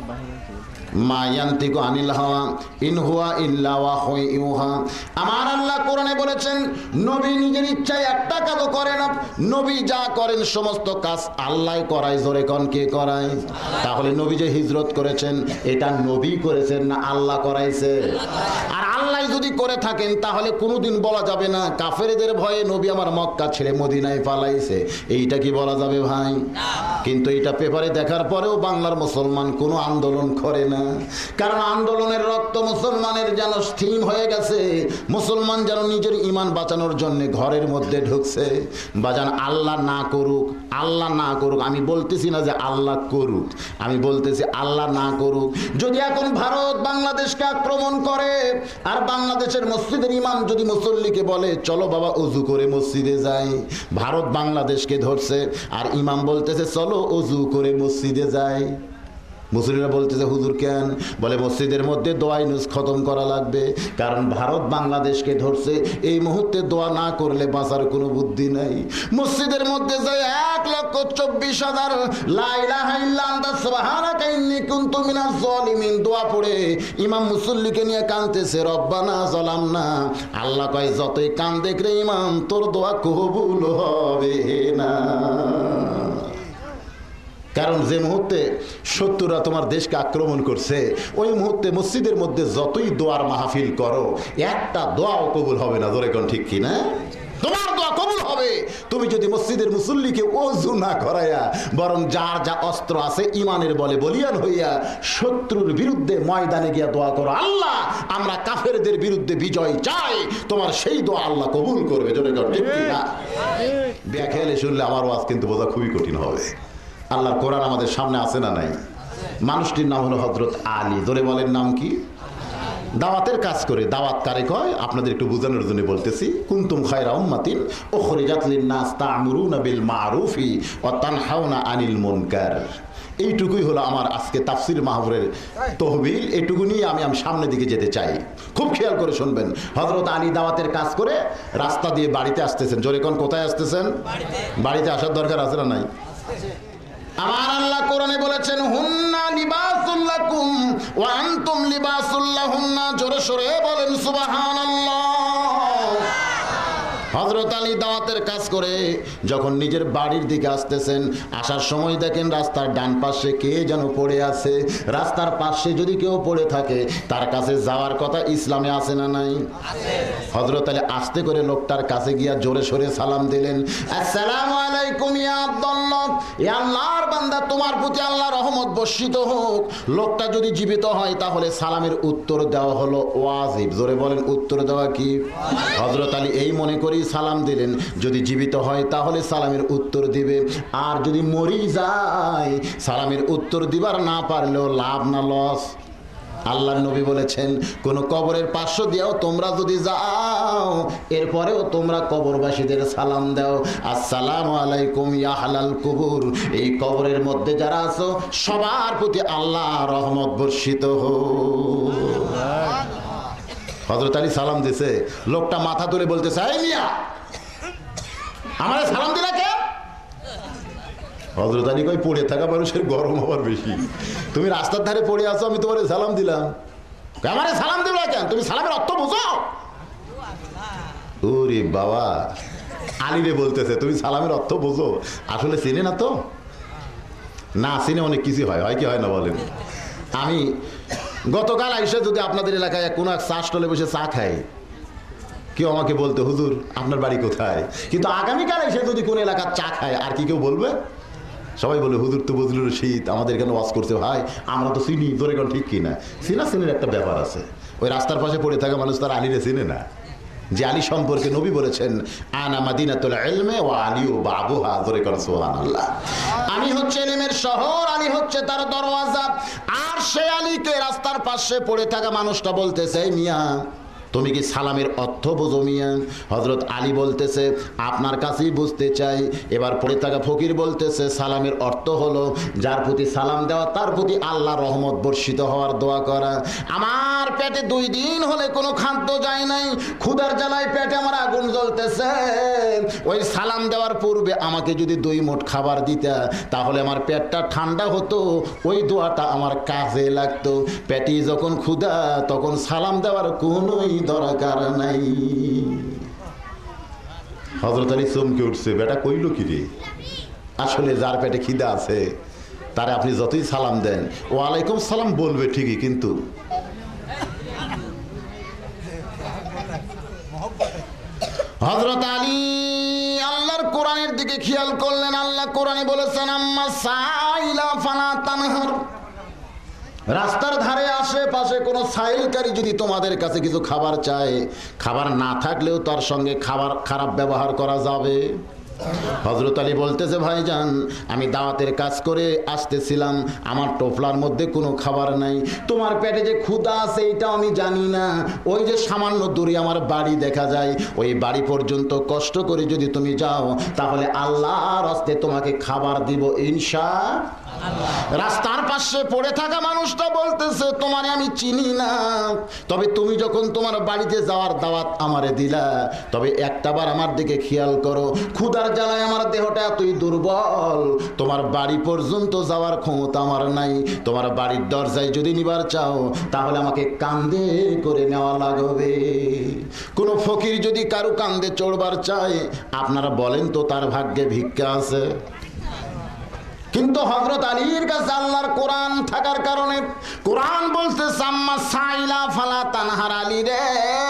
B: আমার আল্লাহ কোরআনে বলেছেন, নবী নিজের ইচ্ছায় একটা কাজও করে না। নবী যা করেন সমস্ত কাজ আল্লাহ করায়। জোরে কোন কে করায়? তাহলে নবী যে হিজরত করেছেন, এটা নবী করেছেন না আল্লাহ করাইছে? আর আল্লাহ যদি করে থাকেন, তাহলে কোনোদিন বলা যাবে না কাফেরদের ভয়ে নবী আমার মক্কা ছেড়ে মদিনায় পালাইছে। এইটা কি বলা যাবে ভাই? কিন্তু এটা পেপারে দেখার পরেও বাংলার মুসলমান কোনো আন্দোলন করে না। কারণ আন্দোলনের রক্ত মুসলমানের যেন স্থির হয়ে গেছে। মুসলমান যেন নিজের ঈমান বাঁচানোর জন্য ঘরের মধ্যে ঢুকছে। বাজান, আল্লাহ না করুক, আল্লাহ না করুক, আমি বলতেছি না যে আল্লাহ করুক, আমি বলতেছি আল্লাহ না করুক। যদি এখন ভারত বাংলাদেশকে আক্রমণ করে, আর বাংলাদেশের মসজিদের ইমাম যদি মুসল্লিকে বলে চলো বাবা ওযু করে মসজিদে যাই, ভারত বাংলাদেশকে ধরছে, আর ইমাম বলতেছে চলো ওযু করে মসজিদে যাই। মুসলিমরা বলতেছে হুজুর কেন? বলে মসজিদের মধ্যে দোয়া নুজ খতম করা লাগবে, কারণ ভারত বাংলাদেশকে ধরছে। এই মুহূর্তে দোয়া না করলে বাঁচার কোনো বুদ্ধি নাই। মসজিদের মধ্যে যায় 1,24,000 লা ইলাহা ইল্লা আনতা সুবহানাকা ইন্নী কুনতু মিনাজ জালিমিন দোয়া পড়ে ইমাম মুসল্লিকে নিয়ে কাঁদতেছে, রব্বানা যালামনা। আল্লাহ কয় যতই কাঁদেক রে ইমাম, তোর দোয়া কবুল হবে না। কারণ যে মুহূর্তে শত্রুরা তোমার দেশকে আক্রমণ করছে, ওই মুহূর্তে মসজিদের মধ্যে যতই দোয়ার মাহফিল করো, একটা দোয়াও কবুল হবে না। জোরে কোন ঠিক কিনা? তোমার দোয়া কবুল হবে তুমি যদি মসজিদের মুসল্লিকে ওযু না করাইয়া, বরং যার যা অস্ত্র আছে ইমানের বলে বলিয়ান হইয়া শত্রুর বিরুদ্ধে ময়দানে গিয়া দোয়া করো, আল্লাহ আমরা কাফেরদের বিরুদ্ধে বিজয় চাই, তোমার সেই দোয়া আল্লাহ কবুল করবে। জোরে কোন ঠিক কিনা? ব্যাখ্যালে শুনলে আমার ওয়াজ কিন্তু বোঝা খুবই কঠিন হবে। আল্লাহর কোরআন আমাদের সামনে আছে না নাই? মানুষটির নাম হলো হযরত আলী। ধরে বলেন নাম কি? দাওয়াতের কাজ করে। দাওয়াত কারে কয় আপনাদের একটু বোঝানোর জন্য বলতেছি। কুনতুম খায়রা উম্মাতিন উখরিজাত লিন-নাস তা'মুরুনা বিল মা'রুফি ওয়া তানহাউনা আনিল মুনকার। এইটুকুই হলো আমার আজকে তাফসীর মাহফিলের তহবিল। এইটুকু নিয়ে আমি সামনের দিকে যেতে চাই। খুব খেয়াল করে শুনবেন। হযরত আলী দাওয়াতের কাজ করে রাস্তা দিয়ে বাড়িতে আসতেছেন। জোরে কোন কোথায় আসতেছেন? বাড়িতে আসার দরকার আছে না নাই? আমার আল্লাহ কোরআনে বলেছেন হুন্না লিবাসুল লাকুম ওয়া আনতুম লিবাসুল লাহুন্না। জোরে সোরে বলেন সুবহানাল্লাহ। হযরত আলী দাওয়াতের কাজ করে যখন নিজের বাড়ির দিকে আসতেছেন, আসার সময় দেখেন রাস্তার ডান পাশে কে যেন পড়ে আছে। রাস্তার পাশে যদি কেউ পড়ে থাকে, তার কাছে যাওয়ার কথা ইসলামে আছে না নাই? হযরত আলী আস্তে করে লোকটার কাছে গিয়া জোরে সোরে সালাম দিলেন, আসসালামু আলাইকুম ইয়া আব্দুল্লাহ, ইয়া আল্লাহর বান্দা তোমার প্রতি আল্লাহর রহমত বর্ষিত হোক। লোকটা যদি জীবিত হয় তাহলে সালামের উত্তর দেওয়া হলো ওয়াজিব। জোরে বলেন উত্তর দেওয়া কি? হযরত আলী এই মনে করি মরি সালাম দিলেন, যদি জীবিত হয় তাহলে সালামের উত্তর দিবে, আর যদি মরি যায় সালামের উত্তর দিবার না পারলেও লাভ না লস। আল্লাহর নবী বলেছেন কোন কবরের পার্শ্ব দিয়েও তোমরা যদি যাও এরপরেও তোমরা কবরবাসীদের সালাম দাও, আসসালামু আলাইকুম ইয়া আহলাল কুবুর, এই কবরের মধ্যে যারা আছো সবার প্রতি আল্লাহ রহমত বর্ষিত হোক। হযরত আলী সালাম দিছে, লোকটা মাথা তুলে বলতেছে, এই মিয়া আমারে সালাম দিলা কে? হযরত আলী কই, পড়ে থাকা মানুষের গরম হওয়ার বেশি, তুমি রাস্তার ধারে পড়ে আছো, আমি তোমারে সালাম দিলাম, আমারে সালাম দিলা কেন? তুমি সালামের অর্থ বুঝো? ওরে বাবা, আলীরে বলতেছে তুমি সালামের অর্থ বুঝো? আসলে চিনে না তো, না চিনে অনেক কিছু হয়, হয় কি হয় না বলেন? আমি গতকাল আইসা যদি আপনাদের এলাকায় কোনো এক চা স্টলে বসে চা খাই, কেউ আমাকে বলতে হুজুর আপনার বাড়ি কোথায়, কিন্তু আগামীকাল এসে যদি কোনো এলাকার চা খায় আর কি কেউ বলবে? সবাই বলে হুজুর তো বজলুর রশিদ আমাদের এখানে ওয়াজ করতে, ভাই আমরা তো চিনি, ধরে কোন ঠিক কিনা? চিনা চিনের একটা ব্যাপার আছে। ওই রাস্তার পাশে পড়ে থাকা মানুষ তার আলীরে চিনে না, যে আলী সম্পর্কে নবী বলেছেন আনা মাদিনাতুল ইলমি ওয়া আলিউ বাবুহা, ধরে কোন সুবহানাল্লাহ। আমি হচ্ছে ইলমের শহর, আলী হচ্ছে তার দরওয়াজা। আর সেই আলীকে রাস্তার পাশে পড়ে থাকা মানুষটা বলতেছে, মিয়া তুমি কি সালামের অর্থ বোঝো মিয়া? হযরত আলী বলতেছে আপনার কাছেই বুঝতে চাই। এবার পড়ে থাকা ফকির বলতেছে সালামের অর্থ হলো যার প্রতি সালাম দেওয়া তার প্রতি আল্লাহ রহমত বর্ষিত হওয়ার দোয়া করা। আমার পেটে 2 দিন হলে কোনো খাদ্য যায় নাই, ক্ষুধার জ্বালায় পেটে আমার আগুন জ্বলতেছে, ওই সালাম দেওয়ার পূর্বে আমাকে যদি 2 মুঠ খাবার দিতা তাহলে আমার পেটটা ঠান্ডা হতো, ওই দোয়াটা আমার কাজে লাগতো। পেটে যখন ক্ষুধা তখন সালাম দেওয়ার কোনোই দরকার নাই। হযরত আলী চমকে উঠছে, বেটা কইল কি রে? আসলে যার পেটে খিদা আছে তারে আপনি যতই সালাম দেন ওয়ালাইকুম সালাম বলবে ঠিকই, কিন্তু হযরত আলী আল্লাহর কোরআনের দিকে খেয়াল করলেন। আল্লাহ কোরআনে বলেছেন আম্মা সাইলা ফালা তানহার, রাস্তার ধারে আশেপাশে কোনো সাইলকারী যদি তোমাদের কাছে কিছু খাবার চায়, খাবার না থাকলেও তার সঙ্গে খারাপ ব্যবহার করা যাবে। হযরত আলী বলতেছে ভাইজান আমি দাওয়াতের কাজ করে আসতেছিলাম, আমার টোপলার মধ্যে কোনো খাবার নাই, তোমার পেটে যে ক্ষুধা আছে এটা আমি জানি না, ওই যে সামান্য দূরে আমার বাড়ি দেখা যায়, ওই বাড়ি পর্যন্ত কষ্ট করে যদি তুমি যাও তাহলে আল্লাহর হস্তে তোমাকে খাবার দিব ইনশাআল্লাহ। রাস্তার পাশে পড়ে থাকা মানুষটা বলতেছে তোমারে আমি চিনি না, তবে তুমি যখন তোমার বাড়িতে যাওয়ার দাওয়াত আমারে দিলা, তবে একটাবার আমার দিকে খেয়াল করো, ক্ষুধার জ্বালায় আমার দেহটা এতই দুর্বল, তোমার বাড়ি পর্যন্ত যাওয়ার ক্ষমতা আমার নাই, তোমার বাড়ির দরজায় যদি নিবার চাও তাহলে আমাকে কান্দে করে নেওয়া লাগবে। কোনো ফকির যদি কারো কান্দে চড়বার চায় আপনারা বলেন তো তার ভাগ্যে ভিক্ষা আছে? কিন্তু হযরত আলীর কাছে আল্লাহর কোরআন থাকার কারণে কোরআন বলতে সাম্মা সাইলা ফালা তানহার, আলী রে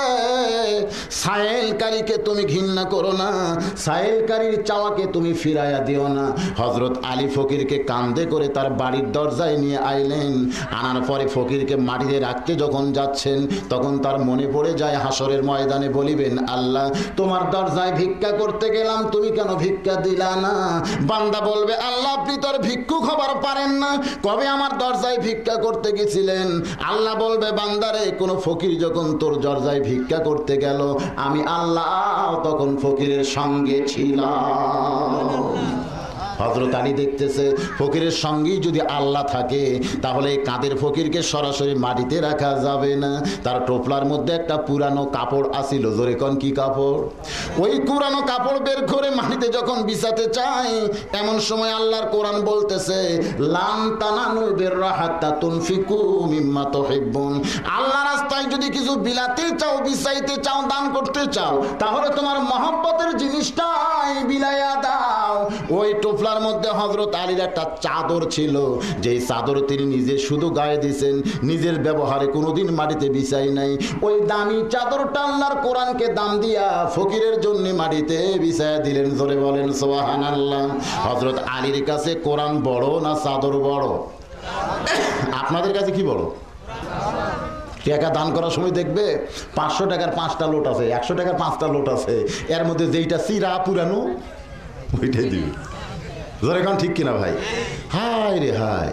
B: সাইলকারীকে তুমি ঘৃণা করো না, সাইলকারীর চাওয়াকে তুমি ফিরাইয়া দিও না। হযরত আলী ফকিরকে কান্দে করে তার বাড়ির দরজায় নিয়ে আইলেন। আনার পরে ফকিরকে মাটিতে রাখতে যখন যাচ্ছেন তখন তার মনে পড়ে যায় হাসরের ময়দানে বলিবেন আল্লাহ তোমার দরজায় ভিক্ষা করতে গেলাম, তুমি কেন ভিক্ষা দিলা না? বান্দা বলবে আল্লাহ আপনি তো ভিক্ষুক হবার পারেন না, কবে আমার দরজায় ভিক্ষা করতে গেছিলেন? আল্লাহ বলবে বান্দারে কোন ফকির যখন তোর দরজায় ভিক্ষা করতে গেল আমি আল্লাহ তখন ফকিরের সঙ্গে ছিলাম। হযরত আলী দেখতেছে ফকিরের সঙ্গেই যদি আল্লাহ থাকে তাহলে কাঁধের ফকিরকে সরাসরি মাটিতে রাখা যাবে না। তার টোপলার মধ্যে একটা পুরানো কাপড় আসিল, জোরে কোন কি কাপড়? ওই পুরানো কাপড় বের করে মাটিতে যখন বিছাতে চায় এমন সময় আল্লাহর কোরআন বলতেছে লান তানালুল বিররা হাত্তা তুনফিকু মিম্মা তুহিব্বুন, আল্লাহর রাস্তায় যদি কিছু বিলাতে চাও, বিছাইতে চাও, দান করতে চাও তাহলে তোমার মহব্বতের জিনিসটাই বিলাইয়া দাও। ওই টোপলা মধ্যে হযরত আলীর একটা চাদর ছিল, যে চাদর তিনি নিজে শুধু গায়ে দিয়েছেন, নিজের ব্যবহারে কোনোদিন মাটিতে বিছাই নাই। ওই দামি চাদরটা আল্লাহর কোরআনকে দাম দিয়া ফকিরের জন্য মাটিতে বিছায়া দিলেন। জোরে বলেন সুবহানাল্লাহ। হযরত আলীর কাছে কোরআন বড় না চাদর বড়? আপনাদের কাছে কি বড়? টাকা দান করার সময় দেখবে 500 টাকার 5টা লোট আছে, 100 টাকার 5টা লোট আছে, এর মধ্যে যেইটা চিরা পুরানো ওইটাই দিবে। জোরে কারণ ঠিক কিনা ভাই? হায় রে হায়,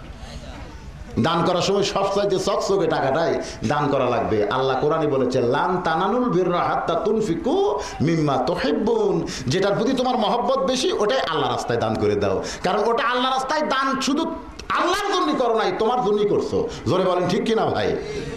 B: দান করার সময় সবচাইতে চকচকে টাকাটাই দান করা লাগবে। আল্লাহ কোরআনে বলেছে লান তানানুল বিররা হাত্তা তুনফিকু মিম্মা তুহিব্বুন, যেটার প্রতি তোমার মহব্বত বেশি ওটাই আল্লাহ রাস্তায় দান করে দাও। কারণ ওটা আল্লাহ রাস্তায় দান শুধু আল্লাহর জন্যই করো নাই, তোমার জন্যই করছো। জোরে বলেন ঠিক কিনা ভাই?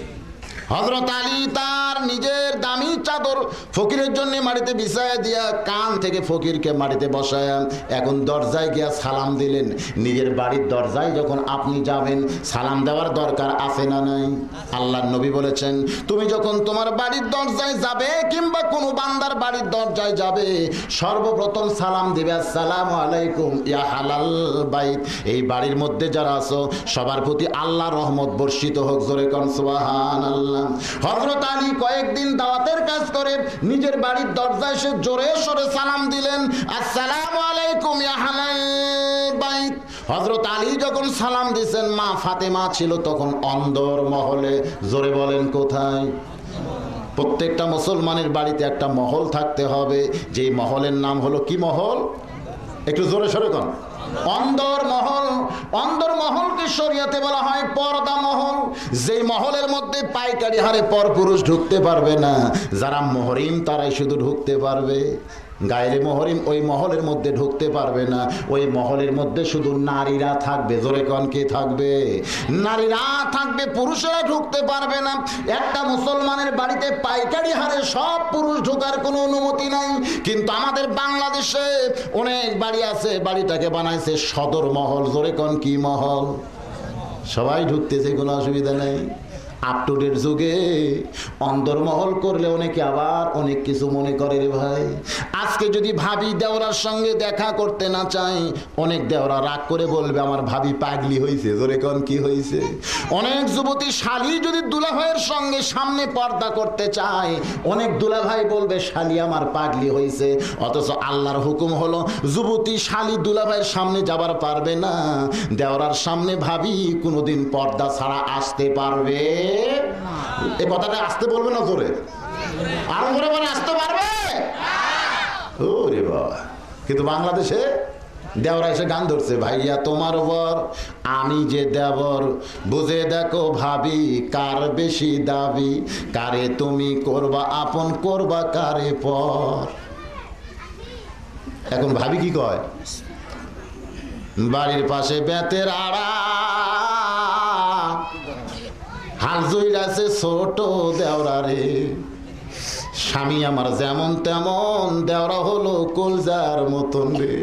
B: হযরত আলী তার নিজের দামি চাদর ফকিরের জন্য মাটিতে বিছায়া দিয়া কান থেকে ফকিরকে মাটিতে বসায়া এখন দরজায় গিয়া সালাম দিলেন। নিজের বাড়ির দরজায় যখন আপনি যাবেন সালাম দেওয়ার দরকার আছে না নাই? আল্লাহর নবী বলেছেন তুমি যখন তোমার বাড়ির দরজায় যাবে কিংবা কোনো বান্দার বাড়ির দরজায় যাবে সর্বপ্রথম সালাম দিবে আসসালামু আলাইকুম ইয়া হালাল বাইত, এই বাড়ির মধ্যে যারা আছো সবার প্রতি আল্লাহর রহমত বর্ষিত হোক। জোরে কোন সুবহানাল্লাহ। হযরত আলী কয়েকদিন দাওয়াতের কাজ করে নিজের বাড়ির দরজায় এসে জোরে সরে সালাম দিলেন আসসালামু আলাইকুম ইয়া হালাল বাইত। হযরত আলী যখন সালাম দিয়েছেন মা ফাতেমা ছিল তখন অন্দর মহলে। জোরে বলেন কোথায়? প্রত্যেকটা মুসলমানের বাড়িতে একটা মহল থাকতে হবে, যেই মহলের নাম হলো কি মহল? একটু জোরে সরে কোন? অন্দর মহল। অন্দর মহলকে শরীয়তে বলা হয় পর্দা মহল। যেই মহলের মধ্যে পাইকারি হারে পরপুরুষ ঢুকতে পারবে না, যারা মুহরিম তারাই শুধু ঢুকতে পারবে। গায়রে মুহরিম ওই মহলের মধ্যে ঢুকতে পারবে না। ওই মহলের মধ্যে শুধু নারীরা থাকবে। জোরে কোন কে থাকবে? নারীরা থাকবে, পুরুষেরা ঢুকতে পারবে না। একটা মুসলমানের বাড়িতে পাইকারি হারে সব পুরুষ ঢোকার কোনো অনুমতি নাই। কিন্তু আমাদের বাংলাদেশে অনেক বাড়ি আছে, বাড়িটাকে বানাইছে সদর মহল। জোরে কোন কি মহল? সবাই ঢুকতেছে, কোনো অসুবিধা নেই। আপ টু ডেট যুগে অন্দরমহল করলে অনেকে আবার অনেক কিছু মনে করে রে ভাই। আজকে যদি ভাবি দেওরার সঙ্গে দেখা করতে না চাই, অনেক দেওরা রাগ করে বলবে আমার ভাবি পাগলি হয়েছে। জোরে কোন কি হয়েছে? অনেক যুবতী শালী যদি দুলাভাইয়ের সঙ্গে সামনে পর্দা করতে চায়, অনেক দুলাভাই বলবে শালী আমার পাগলি হয়েছে। অথচ আল্লাহর হুকুম হলো যুবতী শালী দুলাভাইয়ের সামনে যাবার পারবে না, দেওরার সামনে ভাবি কোনোদিন পর্দা ছাড়া আসতে পারবে? এই কথাটা আসতে বলবে না জোরে? আরো জোরে বলে আসতে পারবে? ওরে বাবা। কিন্তু বাংলাদেশে দেওরা এসে গান ধরছে ভাইয়া তোমার বর আমি যে দেবর, বুঝে দেখো ভাবি কার বেশি দাবি, কারে তুমি করবা আপন করবা কারে পর। এখন ভাবি কি কয়? বাড়ির পাশে বেতের আড়া হাল জইরাছে ছোট দেওরা রে, স্বামী আমার যেমন তেমন দেওরা হলো কলজার মতন রে।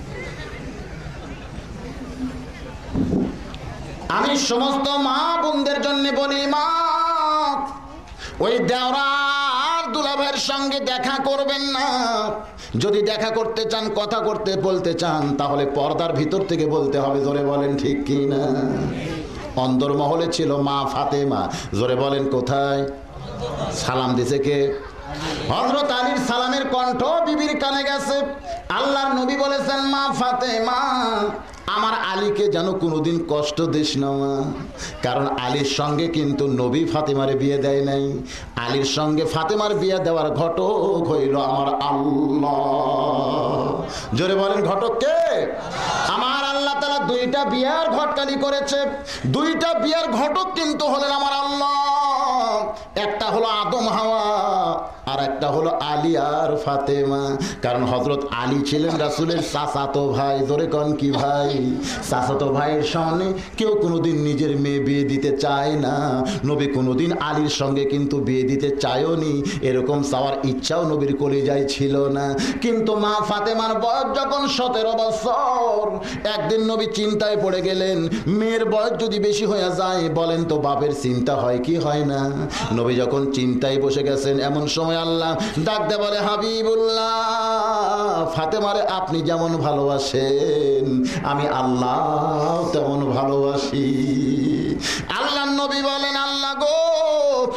B: আমি সমস্ত মা বোনদের জন্য বলি মা, ওই দেওরা আর দুলাভাইয়ের সঙ্গে দেখা করবেন না। যদি দেখা করতে চান, কথা করতে বলতে চান, তাহলে পর্দার ভিতর থেকে বলতে হবে। জোরে বলেন ঠিক কি না? অন্দরমহলে ছিল মা ফাতেমা। জোরে বলেন কোথায়? সালাম দিছে কে? হযরত আলীর সালামের কণ্ঠ বিবির কানে গেছে। আল্লাহর নবী বলেছেন মা ফাতেমা আমার আলীকে যেন কোনোদিন কষ্ট দিস না মা। কারণ আলীর সঙ্গে কিন্তু নবী ফাতেমারে বিয়ে দেয় নাই। আলীর সঙ্গে ফাতেমার বিয়ে দেওয়ার ঘটক হইল আমার আল্লাহ। জোরে বলেন ঘটক কে? আমার আল্লাহ তাআলা দুইটা বিয়ার ঘটকালি করেছে। দুইটা বিয়ার ঘটক কিন্তু হলেন আমার আল্লাহ। একটা হলো আদম হাওয়া, আর একটা হলো আলী আর ফাতেমা। কারণ হযরত আলী ছিলেন রাসূলের চাচাতো ভাই। জোরে কোন কি ভাই? চাচাতো ভাইয়ের সামনে কেউ কোনোদিন নিজের মেয়ে বিয়ে দিতে চায় না। নবী কোনোদিন আলীর সঙ্গে কিন্তু বিয়ে দিতে চায়নি, এরকম চাওয়ার ইচ্ছাও নবীর কলিজায় ছিল না। কিন্তু মা ফাতেমার বয়স যখন 17 বছর, একদিন নবী চিন্তায় পড়ে গেলেন, মেয়ের বয়স যদি বেশি হয়ে যায় বলেন তো বাপের চিন্তা হয় কি হয় না? নবী যখন চিন্তায় বসে গেছেন, এমন সময় আল্লাহ ডাক দে বলে হাবিবুল্লাহ ফাতেমারে আপনি যেমন ভালোবাসেন আমি আল্লাহ তেমন ভালোবাসি। আল্লাহ নবী বলেন আল্লাহ গো আপনি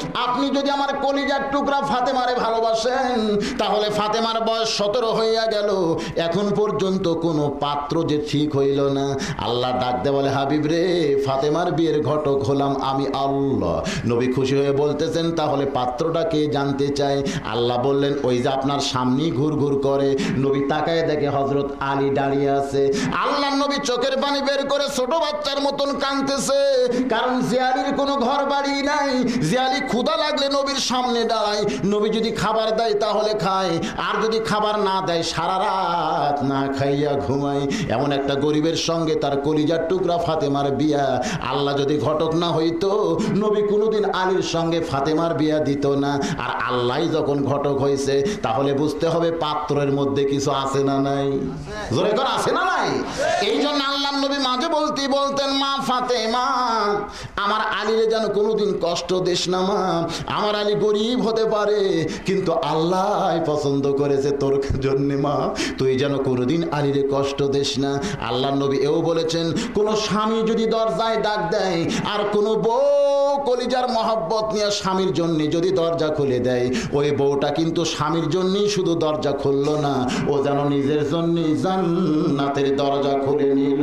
B: আপনি যদি আমার কলিজার টুকরা ফাতেমারে ভালোবাসেন, তাহলে ফাতেমার বয়স 17 হইয়া গেল, এখন পর্যন্ত কোনো পাত্র যে ঠিক হইল না। আল্লাহ ডাক দে বলে, হাবিব রে, ফাতেমার বিয়ের ঘটক হলাম আমি আল্লাহ। নবী খুশি হয়ে বলতেছেন, তাহলে পাত্রটা কে জানতে চাই? আল্লাহ বললেন, ওই যে আপনার সামনেই ঘুরঘুর করে। নবী তাকায় দেখে হযরত আলী দাঁড়িয়ে আছে। আল্লাহ নবী চোখের পানি বের করে ছোট বাচ্চার মতন কাঁদতেছে, কারণ জিয়ালির কোনো ঘর বাড়ি নাই। জিয়ালি ক্ষুধা লাগলে নবীর সামনে দাঁড়ায়, নবী যদি খাবার দেয় তাহলে খায়, আর যদি খাবার না দেয় সারা রাত না খাইয়া ঘুমায়। এমন একটা গরিবের সঙ্গে তার কলিজার টুকরা ফাতেমার বিয়া। আল্লাহ যদি ঘটক না হইতো, নবী কোনোদিন আলীর সঙ্গে ফাতেমার বিয়া দিত না। আর আল্লাহ যখন ঘটক হয়েছে, তাহলে বুঝতে হবে পাত্রের মধ্যে কিছু আছে না নাই? জোরে করে আছে না নাই? এই জন্য আল্লাহ নবী মাঝে বলতেন, মা ফাতেমা, আমার আলীরে যেন কোনোদিন কষ্ট দিস না মা। আমার আলী গরিব হতে পারে, কিন্তু আল্লাহ পছন্দ করেছে তোর জন্য মা, তুই যেন কোনোদিন আলীরে কষ্ট দিস না। আল্লাহ নবী এও বলেছেন, কোন স্বামী যদি দরজায় ডাক দেয়, আর কোন বউ কলিজার মহব্বত নিয়ে স্বামীর জন্য যদি দরজা খুলে দেয়, ওই বউটা কিন্তু স্বামীর জন্যই শুধু দরজা খুললো না, ও যেন নিজের জন্যই জান্নাতের দরজা খুলে নিল।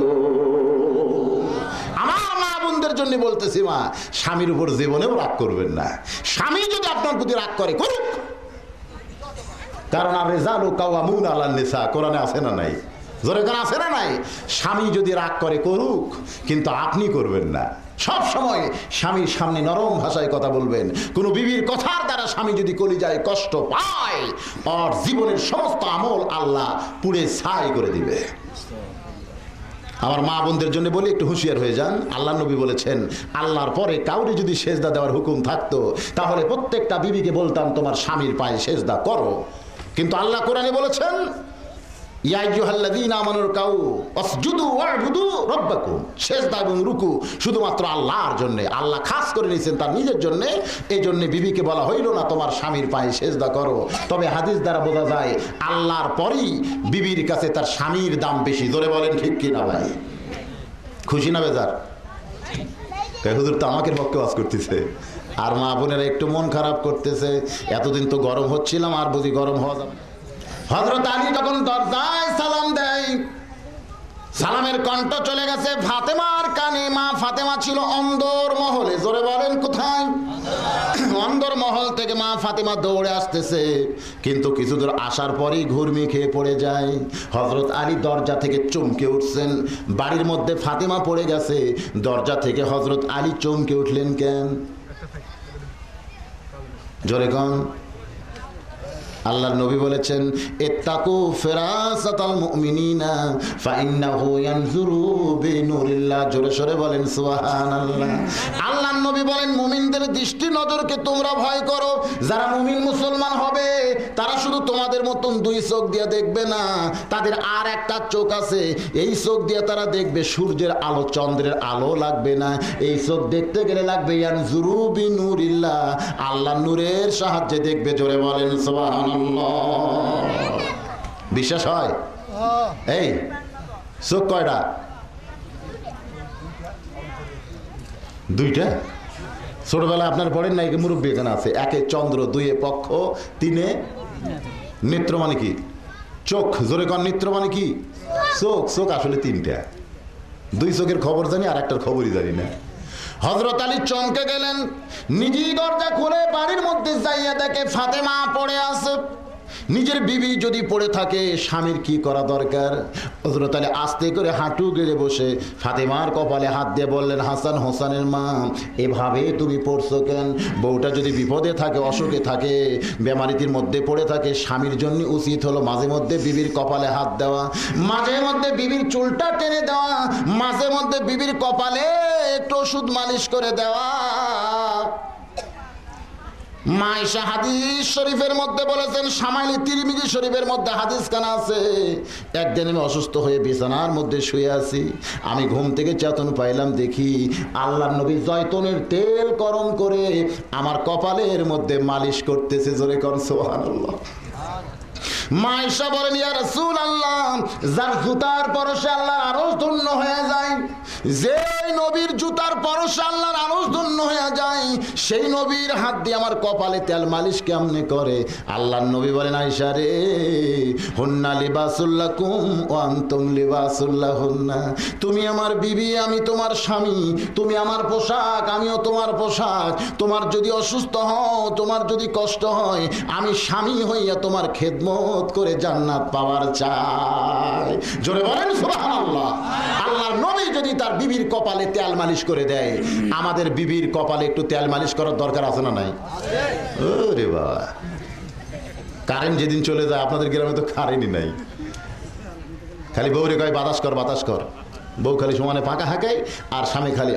B: আমার মা বোনদের জন্য বলতেছি, মা, স্বামীর উপর জীবনেও রাগ করবেন না। স্বামী যদি আপনার প্রতি রাগ করে, করুক, কারণ আর রিজালু কাওয়ামুন আলান নিসা, কোরআনে আছে না নাই? জোরে করে আছে না নাই? স্বামী যদি রাগ করে করুক, কিন্তু আপনি করবেন না। সব সময় স্বামীর সামনে নরম ভাষায় কথা বলবেন। কোন বিবির কথার দ্বারা স্বামী যদি কলিজায় কষ্ট পায়, আর জীবনের সমস্ত আমল আল্লাহ পুড়ে ছাই করে দিবে। আমার মা বোনদের জন্য বলি, একটু হুঁশিয়ার হয়ে যান। আল্লাহ নবী বলেছেন, আল্লাহর পরে কাউরে যদি সেজদা দেওয়ার হুকুম থাকতো, তাহলে প্রত্যেকটা বিবিকে বলতাম তোমার স্বামীর পায়ে সেজদা করো। কিন্তু আল্লাহ কোরআনে বলেছেন, ইয়া আইয়ুহাল্লাযীনা আমানুর কাউ ওয়াসজুদু ওয়া'বুদু রাব্বাকুম, সেজদা এবং রুকু শুধুমাত্র আল্লাহর জন্য। আল্লাহ খাস করে নিয়েছেন তার নিজের জন্য। এই জন্য বিবিকে বলা হইল না তোমার স্বামীর পায়ে সেজদা করো। তবে হাদিস দ্বারা বোঝা যায়, আল্লাহর পরেই বিবির কাছে তার স্বামীর দাম বেশি। জোরে বলেন ঠিক কি না ভাই? খুশি না বেজার? হুজুর তো আমাকে পক্ষে ওয়াজ করতেছে, আর মা বোনেরা একটু মন খারাপ করতেছে, এতদিন তো গরম হচ্ছিলাম, আর বুঝি গরম হওয়া যাবে? হযরত আলী যখন দরজায় সালাম দেয়, সালামের কণ্ঠ চলে গেছে ফাতেমার কানে। মা ফাতেমা ছিল অন্দর মহলে। জোরে বলেন কোথায়? অন্দর মহল থেকে মা ফাতেমা দৌড়ে আসতেছে, কিন্তু কিছু দূর আসার পরেই ঘুরমি খেয়ে পড়ে যায়। হযরত আলী দরজা থেকে চমকে উঠছেন। বাড়ির মধ্যে ফাতেমা পড়ে গেছে, দরজা থেকে হযরত আলী চমকে উঠলেন কেন? জোরে কোন? আল্লাহর নবী বলেছেন, ইত্তাকু ফিরাসাতাল মুমিনিনা ফাইন্নাহু ইয়ানজুরু বিনুরিল্লাহ। জোরে সরে বলেন সুবহানাল্লাহ। আল্লাহর নবী বলেন, মুমিনদের দৃষ্টি নজরকে তোমরা ভয় করো। যারা মুমিন মুসলমান হবে, তারা শুধু তোমাদের মতন দুই চোখ দিয়ে দেখবে না, তাদের আর একটা চোখ আছে। এই চোখ দিয়ে তারা দেখবে সূর্যের আলো, চন্দ্রের আলো লাগবে না। এই চোখ দেখতে গেলে লাগবে ইয়ানজুরু বিনুরিল্লাহ, আল্লাহর নূরের সাহায্যে দেখবে। জোরে বলেন সুবহানাল্লাহ। বিশ্বাস হয়? এই চোখ কয়টা? দুইটা। ছোটবেলা আপনার পড়েন না? মুরব্বী এখানে আছে। একে চন্দ্র, দুইয়ে পক্ষ, তিনে নেত্র। মানে কি? চোখ। জোরে কন, নেত্র মানে কি? চোখ। চোখ আসলে তিনটা। দুই চোখের খবর জানি, আর একটার খবরই জানি না। হযরত আলী চমকে গেলেন, নিজেই দরজা খুলে বাড়ির মধ্যে যাইয়া দেখে ফাতেমা পড়ে আছে। নিজের বিবি যদি পড়ে থাকে, স্বামীর কি করা দরকার? হযরত আলী আস্তে করে হাঁটু গেড়ে বসে ফাতেমার কপালে হাত দিয়ে বললেন, হাসান হোসেনের মা, এভাবে তুমি পড়ছো কেন? বউটা যদি বিপদে থাকে, অসুখে থাকে, বেমারিতির মধ্যে পড়ে থাকে, স্বামীর জন্য উচিত হলো মাঝে মধ্যে বিবির কপালে হাত দেওয়া, মাঝে মধ্যে বিবির চুলটা টেনে দেওয়া, মাঝে মধ্যে বিবির কপালে একটু ওষুধ মালিশ করে দেওয়া। মায়েশা হাদিস শরীফের মধ্যে বলেছেন, সামাইলি তিরমিজি শরীফের মধ্যে হাদিস কানা আছে, একদিন আমি অসুস্থ হয়ে বিছানার মধ্যে শুয়ে আছি। আমি ঘুম থেকে চেতন পাইলাম, দেখি আল্লাহর নবী জয়তুনের তেল গরম করে আমার কপালের মধ্যে মালিশ করতেছে। জোরে কোন সুবহানাল্লাহ। মায়েশা বলেন, ইয়া রাসূলুল্লাহ, যার জুতার পরশে আল্লাহর আরশ ধন্য হয়ে যায়, যেই নবীর জুতার পরশে আল্লাহর আরশ ধন্য হয়ে যায়, সেই নবীর হাত দিয়ে আমার কপালে তেল মালিশ কেমনে করে? আল্লাহর নবী বলেন, আয়েশা রে, হুন্না লিবাসুল লাকুম ওয়া আনতুম লিবাসুল লাহুন্না, তুমি আমার বিবি, আমি তোমার স্বামী, তুমি আমার পোশাক, আমিও তোমার পোশাক। তোমার যদি অসুস্থ হও, তোমার যদি কষ্ট হয়, আমি স্বামী হইয়া তোমার খেদমত করে জান্নাত পাওয়ার চাই। জোরে বলেন সুবহানাল্লাহ। আল্লাহর নবী যদি তার বিবির কপালে তেল মালিশ করে দেয়, আমাদের বিবির কপালে একটু তেল মালিশ করার দরকার আছে না নাই? ওরে বাবা, কারেন্ট যেদিন চলে যায়, আপনাদের গ্রামে তো কারেন্টই নাই, খালি বউরে কয় বাতাস কর বাতাস কর, বউ খালি সমানে পাকা হাঁকায় আর স্বামী খালি।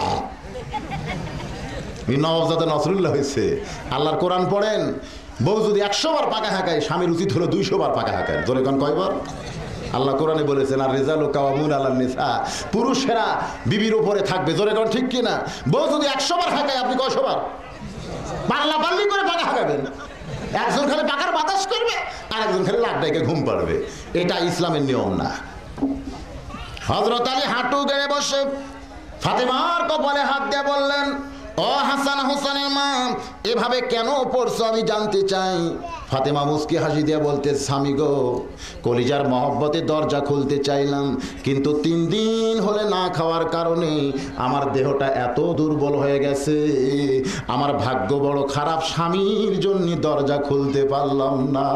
B: নওয়াবজাদা নসরুল্লাহ হয়েছে, আল্লাহর কোরআন পড়েন, বউ যদি 100 বার পাকা হাঁকায়, স্বামীর উচিত হলো 200 বার পাকা হাঁকায়। জোরে কোন কয়বার? আল্লাহ কোরআনে বলেছেন, আর রেজালু কাওয়ামুন আলান নিসা, পুরুষেরা বিবির উপরে থাকবে। জোরে কোন ঠিক কিনা? বউ যদি 100 বার হাঁকায়, আপনি কয়শো বার পাল্লা পাল্লি করে পাকা হাঁকাবেন? একজন খালি পাকার বাতাস করবে আর একজন খালি লাখ ডাইকে ঘুম পাড়বে। এটা ইসলামের নিয়ম না। হযরত আলী হাঁটু গেড়ে বসে ফাতেমার কপালে হাত দিয়ে বললেন, ও হাসান হোসেনের মা, এভাবে কেন পড়ছো আমি জানতে চাই। ফাতেমা মুস্কি হাসি দিয়ে বলতে, স্বামী গো, কলিজার মহব্বতে দরজা খুলতে চাইলাম, কিন্তু 3 দিন হলে না খাওয়ার কারণে আমার দেহটা এত দুর্বল হয়ে গেছে, আমার ভাগ্য বড় খারাপ, স্বামীর জন্য দরজা খুলতে পারলাম না।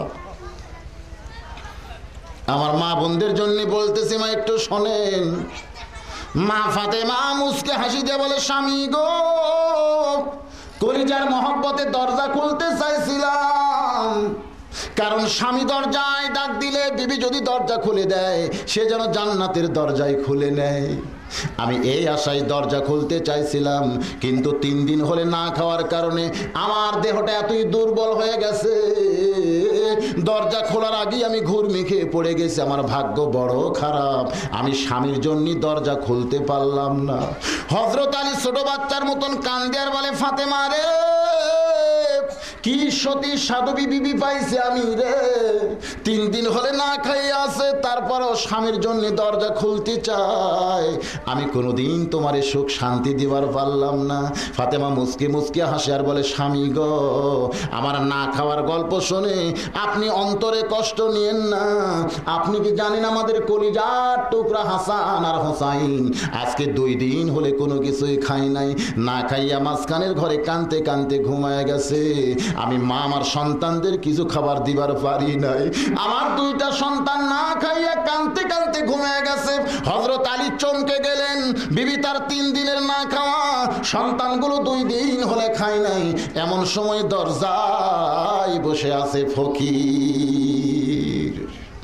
B: আমার মা বোনদের জন্য বলতেছি, মা একটু শোনেন। মা ফাতেমা মুস্কে হাসি দিয়ে বলে, স্বামী গো, কলিজার মহব্বতে দরজা খুলতে চাইছিলাম, কারণ স্বামী দরজায় ডাক দিলে বিবি যদি দরজা খুলে দেয়, সে যেন জান্নাতের দরজায় খুলে নেয়। আমি এই আশায় দরজা খুলতে চাইছিলাম, কিন্তু 3 দিন হলে না খাওয়ার কারণে আমার দেহটা এতই দুর্বল হয়ে গেছে, দরজা খোলার আগেই আমি ঘুরমি খেয়ে পড়ে গেছি। আমার ভাগ্য বড় খারাপ, আমি স্বামীর জন্য দরজা খুলতে পারলাম না। হযরত আলী ছোট বাচ্চার মতন কান্দে আর বলে, ফাতেমা রে, কি সতী সাধবী বিবি পাইছে আমি রে, 3 দিন হলে না খাইয়ে আছে, তারপরও স্বামীর জন্য দরজা খুলতে চায়, আমি কোনোদিন তোমার সুখ শান্তি দিবার পারলাম না। ফাতেমা মুস্কি মুস্কি হাসে আর বলে, স্বামী গো, আমার না খাওয়ার গল্প শুনে আপনি অন্তরে কষ্ট নিয়েন না। আপনি কি জানেন আমাদের কলিজার টুকরা হাসান আর হোসাইন আজকে 2 দিন হলে কোনো কিছুই খাই নাই, না খাইয়া মাঝখানের ঘরে কানতে কানতে ঘুমায় গেছে। আমি মা আমার সন্তানদের কিছু খাবার দিবার পারি নাই, আমার 2টা সন্তান না খাইয়া কানতে কানতে ঘুমায় গেছে। হযরত আলী চমকে গেলেন, বিবি তার 3 দিনের না খাওয়া, সন্তানগুলো 2 দিন হলে খায় নাই। এমন সময় দরজায় বসে আছে ফকির।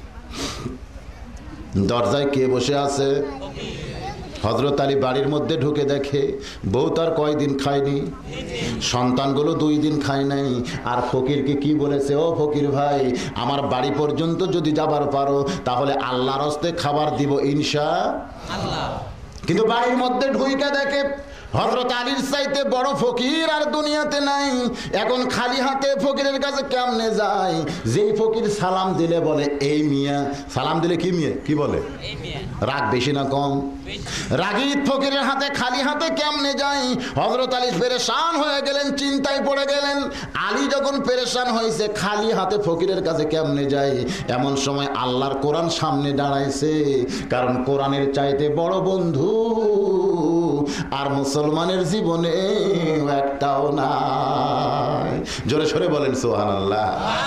B: দরজায় কে বসে আছে? হযরত আলী বাড়ির মধ্যে ঢুকে দেখে বউ তার কয়দিন খায়নি, সন্তানগুলো 2 দিন খায় নাই। আর ফকিরকে কি বলেছে, ও ফকির ভাই, আমার বাড়ি পর্যন্ত যদি যাবার পারো তাহলে আল্লাহর হস্তে খাবার দিব ইনশাআল্লাহ। কিন্তু বাড়ির মধ্যে ঢুইকা দেখে হযরত আলীর চাইতে বড় ফকির আর দুনিয়াতে নাই। এখন খালি হাতে ফকিরের কাছে কেমনে যায়? যেই ফকির সালাম দিলে বলে, এই মিয়া, সালাম দিলে কি মিয়া, কি বলে? রাগ বেশি না কম? রাগীদ ফকিরের হাতে খালি হাতে কেমনে যায়? হযরত আলী পেরেশান হয়ে গেলেন, চিন্তায় পড়ে গেলেন। আলী যখন পেরেশান হয়েছে, খালি হাতে ফকিরের কাছে কেমনে যায়? এমন সময় আল্লাহর কোরআন সামনে দাঁড়াইছে, কারণ কোরআনের চাইতে বড় বন্ধু আর মুসলমানের জীবনে একটাও নাই। জোরে সরে বলেন সুবহানাল্লাহ।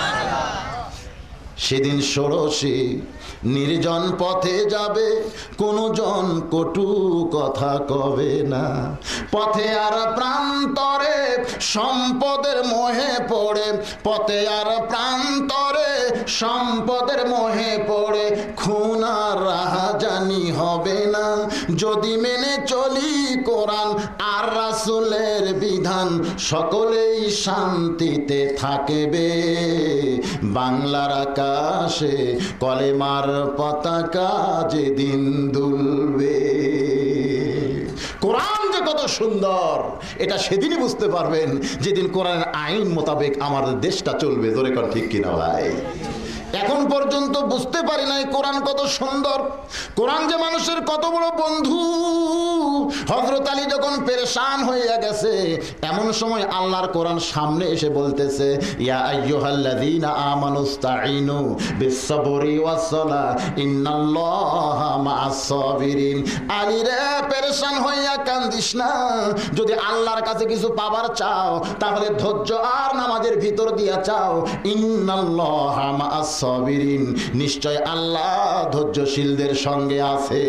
B: সেদিন ষোড়শী নির্জন পথে যাবে, কোনো জন কটু কথা কবে না। পথে আর প্রান্তরে সম্পদের মোহে পড়ে, পথে আর প্রান্তরে সম্পদের মোহে পড়ে, খুন আর রাহাজানি হবে না। যদি মেনে চলি কোরআন আর রাসূলের বিধান, সকলেই শান্তিতে থাকবে। বাংলার আকাশে কলেমার পতাকা যেদিন দুলবে। কোরআন যে কত সুন্দর এটা সেদিনই বুঝতে পারবেন যেদিন কোরআনের আইন মোতাবেক আমাদের দেশটা চলবে। জোরে কোন ঠিক কিনা ভাই?
A: এখন পর্যন্ত বুঝতে পারি নাই কোরআন কত সুন্দর, কোরআন যে মানুষের কত বড় বন্ধু। হযরত আলী যখন পেরেশান হয়ে গেছে, এমন সময় আল্লাহর কোরআন সামনে এসে বলতেছে, ইয়া আইয়ুহাল্লাযীনা আমানুস্তাঈনু বিস-সাবরি ওয়াস-সালাহ ইন্নাল্লাহা মা'আস সাবিরিন। আলী রে, পেরেশান হইয়া কান্দিস না। যদি আল্লাহর কাছে কিছু পাবার চাও তাহলে ধৈর্য আর নামাজের ভিতর দিয়া চাও। ইন্নাল্লাহা মা'আস সাবিরিন, নিশ্চয় আল্লাহ ধৈর্যশীলদের সঙ্গে আছে।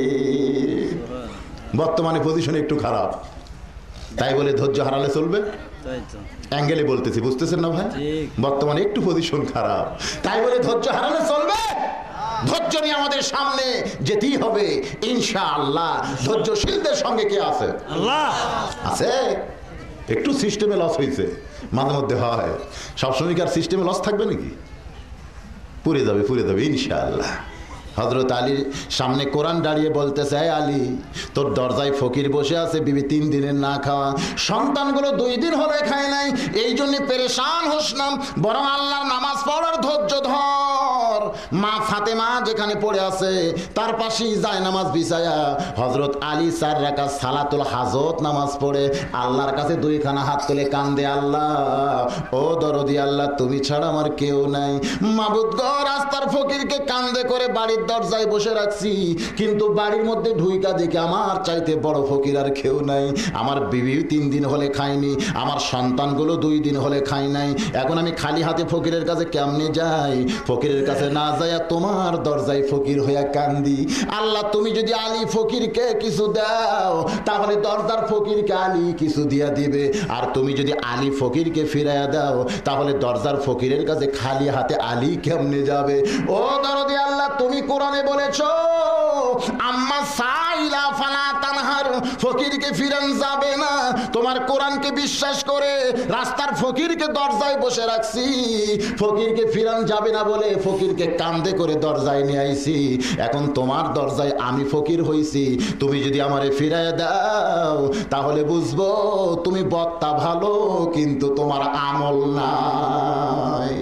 A: বর্তমানে পজিশন একটু খারাপ, তাই বলে ধৈর্য হারালে চলবে? অ্যাঙ্গেলে বলতেছি, বুঝতেছেন না ভাই? বর্তমানে একটু পজিশন খারাপ, তাই বলে ধৈর্য হারালে চলবে? ধৈর্য নিয়ে আমাদের সামনে যেতেই হবে ইনশাআল্লাহ। ধৈর্যশীলদের সঙ্গে কে আছে? আল্লাহ আছে। একটু সিস্টেমে লস হয়েছে, মাঝে মধ্যে হয়। সবসময় কি আর সিস্টেমে লস থাকবে নাকি? পুরে যাবে ইনশাআল্লাহ। হযরত আলীর সামনে কোরআন দাঁড়িয়ে বলতেছে, হে আলী, তোর দরজায় ফকির বসে আছে, বিবি 3 দিনের না খাওয়া, সন্তানগুলো 2 দিন হলে খায় নাই। এই জন্য পেরেশান হোস না, বরং আল্লাহর নামাজ পড়ার ধৈর্য ধর। মা ফাতেমা যেখানে পড়ে আছে তার পাশেই যায় নামাজ বিছায়া হযরত আলী 4 রাকাত সালাতুল হাজত নামাজ পড়ে আল্লাহর কাছে 2 খানা হাত তুলে কান্দে, আল্লাহ ও দরদি আল্লাহ, তুমি ছাড়া আমার কেউ নাই। মাবুদ গো, রাস্তার ফকিরকে কান্দে করে বাড়ির দরজায় বসে রাখছি, কিন্তু বাড়ির মধ্যে ঢুইকা দেখে আমার চাইতে বড় ফকির আর কেউ নাই। আমার বিবি 3 দিন হলে খায়নি, আমার সন্তানগুলো 2 দিন হলে খায় নাই। এখন আমি খালি হাতে ফকিরের কাছে কেমনে যাই? ফকিরের কাছে না যাইয়া তোমার দরজায় ফকির হইয়া কান্দি। আল্লাহ, তুমি যদি আলী ফকিরকে কিছু দাও তাহলে দরজার ফকিরকে আলী কিছু দিয়া দিবে, আর তুমি যদি আলী ফকিরকে ফিরাইয়া দাও তাহলে দরজার ফকিরের কাছে খালি হাতে আলী কেমনে যাবে? ও দরদি আল্লাহ, তুমি কোরআনে বলেছো, আম্মা সাইলা ফালা তানহার, ফকিরকে ফিরান যাবে না। তোমার কোরআনকে বিশ্বাস করে রাস্তার ফকিরকে দরজায় বসে রাখছি, ফকিরকে ফিরান যাবে না বলে ফকিরকে কান্দে করে দরজায় নিয়ে আইছি। এখন তোমার দরজায় আমি ফকির হইছি, তুমি যদি আমারে ফিরাইয়া দাও তাহলে বুঝবো তুমি বক্তা ভালো, কিন্তু তোমার আমল নাই।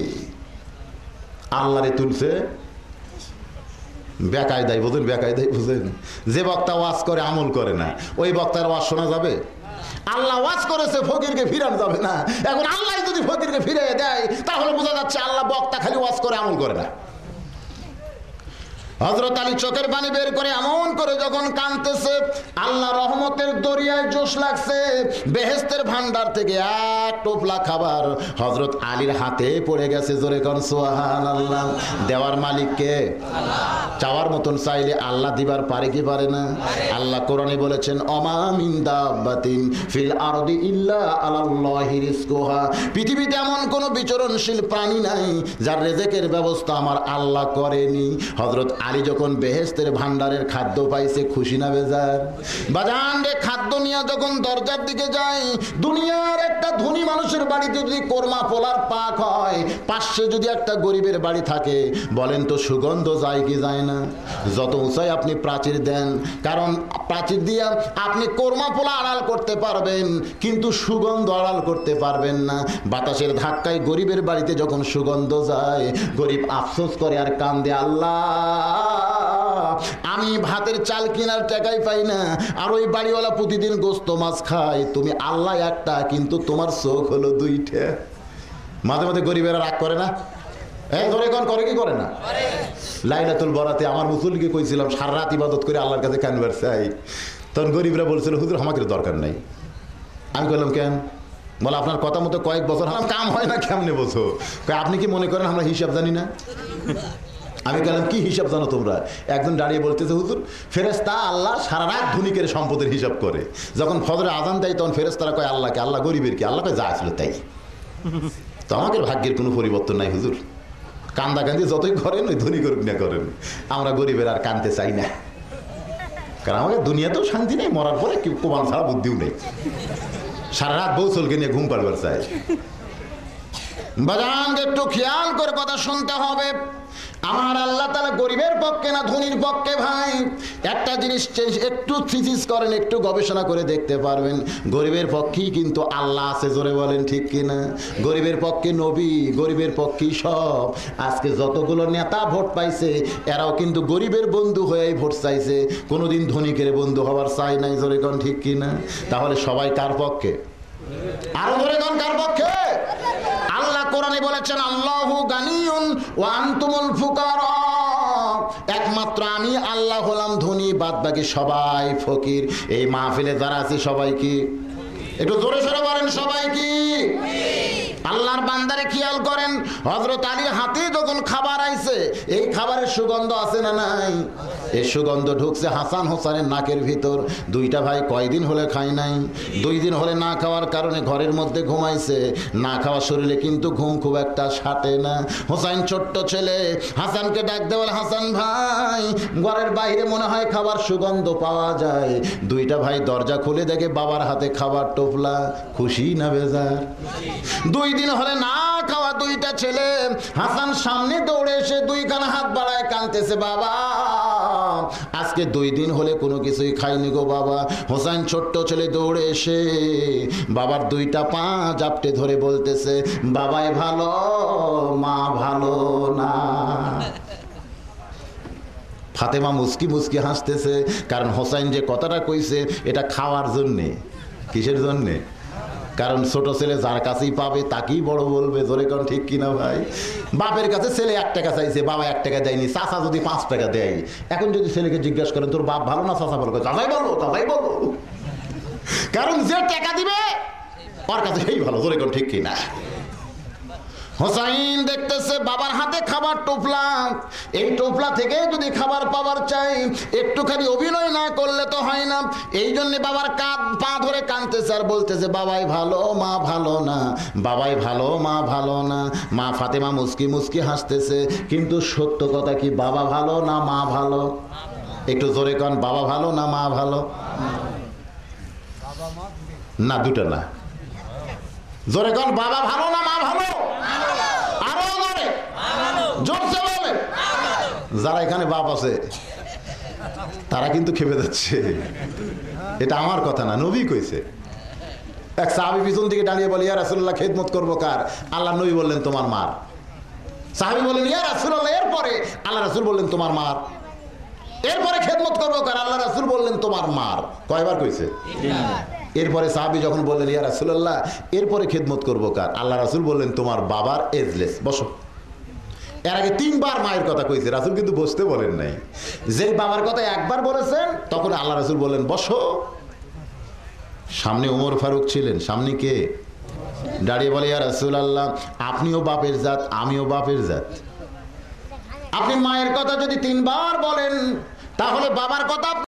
A: আল্লাহরে তুলছে বেকায়দায়, বুঝেন? বেকায়দায় বুঝেন? যে বক্তা ওয়াজ করে আমল করে না, ওই বক্তার ওয়াজ শোনা যাবে? আল্লাহ ওয়াজ করেছে ফকিরকে ফিরানো যাবে না, এখন আল্লাহ যদি ফকিরকে ফিরিয়ে দেয় তাহলে বোঝা যাচ্ছে আল্লাহ বক্তা খালি ওয়াজ করে আমল করে না। হযরত আলী চোখের পানি বের করে এমন করে যখন কাঁদতেছে, আল্লাহ রহমতের দরিয়ায় জোশ লাগছে। বেহেশতের ভান্ডার থেকে 1 টোপলা খাবার হযরত আলীর হাতে পড়ে গেছে। জোরে কোন সুবহানাল্লাহ। দেওয়ার মালিক কে? আল্লাহ। চাওয়ার মতন চাইলে আল্লাহ দিবার পারে কি পারে না? আল্লাহ কোরআনে বলেছেন, অমা মিন দাব্বাতিন ফিল আরদি ইল্লা আলাল্লাহি রিজকুহা, পৃথিবীতে এমন কোন বিচরণশীল প্রাণী নাই যার রিজকের ব্যবস্থা আমার আল্লাহ করেনি। হযরত আলী যখন বেহেশতের ভান্ডারের খাদ্য পাইছে, খুশি না বেজার? বাজান রে, খাদ্য নিয়ে যখন দরজার দিকে যায়, দুনিয়ার একটা ধনী মানুষের বাড়িতে যদি কোরমা পোলার পাক হয়, পাশে যদি একটা গরিবের বাড়ি থাকে, বলেন তো সুগন্ধ যায় কি যায় না? যত উঁচাই আপনি প্রাচীর দেন, কারণ প্রাচীর দিয়া আপনি কোরমা পোলা আড়াল করতে পারবেন, কিন্তু সুগন্ধ আড়াল করতে পারবেন না। বাতাসের ধাক্কায় গরিবের বাড়িতে যখন সুগন্ধ যায়, গরিব আফসোস করে আর কান্দে, আল্লাহ আমি ভাতের চাল কেনার টাকাই পাই না, আর ওই বাড়িওয়ালা প্রতিদিন গোস্ত মাছ খায়, তুমি আল্লাহ একটা, কিন্তু তোমার চোখ হলো 2টা। মাঝে মাঝে গরিবেরা রাগ করে না? ধরে কোন করে কি করে না? লাইলাতুল বরাতে আমার মুসল্লিকে কইছিলাম সারা রাত ইবাদত করে আল্লাহর কাছে কানবার চাই, তখন গরিবরা বলছিল, হুজুর আমাকে দরকার নাই। আমি বললাম কেন? বলে আপনার কথা মতো কয়েক বছর কাম হয় না, কেমনে বোঝো? আপনি কি মনে করেন আমরা হিসাব জানি না? আমি বললাম কি হিসাব জানো তোমরা? একজন দাঁড়িয়ে বলতেছে, হুজুর ফেরেশতা আল্লাহ সারা রাত ধনিকের সম্পদের হিসাব করে, যখন ফজরে আজান দেয় তখন ফেরেশতারা কয় আল্লাহকে, আল্লাহ গরিবের কি? আল্লাহ কয় যা আসলে তাই। তো আমাদের ভাগ্যের কোনো পরিবর্তন নাই হুজুর, কান্দা কান্দি যতই করেন ওই ধনী করুক না করেন, আমরা গরিবের আর কানতে চাই না, কারণ আমাদের দুনিয়াতেও শান্তি নেই, মরার পরে কেউ কোরবান ছাড়া বুদ্ধিও নেই। সারা রাত বউ চলকে নিয়ে ঘুম পাড়বার চাই। বাজান একটু খেয়াল করে কথা শুনতে হবে।
B: আমার আল্লাহ তাআলা গরিবের পক্ষে না ধনীর পক্ষে ভাই? একটা জিনিস একটু থিসিস করেন, একটু গবেষণা করে দেখতে পারবেন, গরিবের পক্ষেই কিন্তু আল্লাহ আছে। জোরে বলেন ঠিক কিনা? গরিবের পক্ষে নবী, গরিবের পক্ষেই সব। আজকে যতগুলো নেতা ভোট পাইছে এরাও কিন্তু গরিবের বন্ধু হয়েই ভোট চাইছে, কোনোদিন ধনীকের বন্ধু হওয়ার চাই নাই। জোরে কোন ঠিক কিনা? তাহলে সবাই কার পক্ষে? আরো ধরে কোন কার পক্ষে? আল্লাহ কোরআনে বলেছেন আল্লাহু গানিয়ুন ওয়া আনতুমুল ফুকারা, একমাত্র আমি আল্লাহ হলাম ধনী, বাদ বাকি সবাই ফকির। এই মাহফিলে যারা আছি সবাই কি? একটু জোরে সরে বলেন সবাই কি? আল্লাহর বান্দারে খেয়াল করেন, হযরত আলীর হাতে যখন খাবার আইছে, এই খাবারের সুগন্ধ আছে না নাই? এই সুগন্ধ ঢুকছে হাসান হোসেনের নাকের ভিতর। দুইটা ভাই কয়দিন হলে খায় নাই, 2 দিন হলে না খাওয়ার কারণে ঘরের মধ্যে ঘুমাইছে। না খাওয়া শরীরে কিন্তু ঘুম খুব একটা সাটে না। হোসেন ছোট্ট ছেলে, হাসানকে ডাক দেওয়াল, হাসান ভাই, ঘরের বাইরে মনে হয় খাবার সুগন্ধ পাওয়া যায়। দুইটা ভাই দরজা খুলে দেখে বাবার হাতে খাবার টোপলা। খুশি না বেজার? 2 দিন হলে না খাওয়া দুইটা ছেলে। হাসান সামনে দৌড়ে এসে 2খানা হাত বাড়ায় কাঁদতেছে, বাবা আজকে 2 দিন হলে কোনো কিছুই খাইনি গো বাবা। হোসেন ছোট্ট ছেলে দৌড়ে এসে বাবার 2টা পা জাপটে ধরে বলতেছে, বাবাই ভালো, মা ভালো না। ফাতেমা মুস্কি মুস্কি হাসতেছে, কারণ হোসেন যে কথাটা কইছে এটা খাওয়ার জন্যে। কিসের জন্যে? কারণ ছোট ছেলে যার কাছেই পাবে তাকেই বড় বলবে। জোরে কোন ঠিক কিনা ভাই? বাপের কাছে ছেলে 1 টাকা চাইছে, বাবা 1 টাকা দেয়নি, চাচা যদি 5 টাকা দেয়। এখন যদি ছেলেকে জিজ্ঞাসা করেন তোর বাপ ভালো না চাচা ভালো, চাচাই বলো, চাচাই বলো। কারণ যে টাকা দিবে ওর কাছে সেই ভালো। জোরে কোন ঠিক কিনা? হোসাইন দেখতেছে বাবার হাতে খাবার টোপলা, এই টোপলা থেকে যদি খাবার পাওয়ার চাই একটুখানি অভিনয় না করলে তো হয় না। এই জন্য বাবার কাঁধ পা ধরে কাঁদতেছে আর বলতেছে, বাবাই ভালো, মা ভালো না, বাবাই ভালো, মা ভালো না। মা ফাতেমা মুস্কি মুস্কি হাসতেছে, কিন্তু সত্য কথা কি, বাবা ভালো না মা ভালো? একটু জোরে কন, বাবা ভালো না মা ভালো? না, দুটো না। জোরে কন, বাবা ভালো না মা ভালো? আরো জোরে, জোরসে বলে। যারা এখানে বাপ আছে তারা কিন্তু খেপে যাচ্ছে। এটা আমার কথা না, নবী কইছে। এক সাহাবী পিছন থেকে দাঁড়িয়ে বলে, ইয়া রাসূলুল্লাহ খেদমত করবো কার? আল্লাহ নবী বললেন তোমার মার। সাহাবী বলেন, ইয়া রাসূলুল্লাহ এরপরে? আল্লাহ রাসূল বললেন তোমার মার। এরপরে খেদমত করবো কার? আল্লাহ রাসূল বললেন তোমার মার। কয়বার কইছে? এরপরে সাহাবী যখন বললেন, ইয়া রাসূলুল্লাহ এরপরে খেদমত করবো কার? আল্লাহ রাসূল বললেন তোমার বাবার এজলেস, বসো। এর আগে 3বার মায়ের কথা কইছে, রাসূল কিন্তু বসতে বলেন নাই। যে বাবার কথা একবার বলেছেন তখন আল্লাহ রাসূল বললেন বসো। সামনে ওমর ফারুক ছিলেন, সামনে কে? দাঁড়িয়ে বলে, ইয়া রাসূলুল্লাহ আপনিও বাপের জাত, আমিও বাপের জাত। আপনি মায়ের কথা যদি 3বার বলেন তাহলে বাবার কথা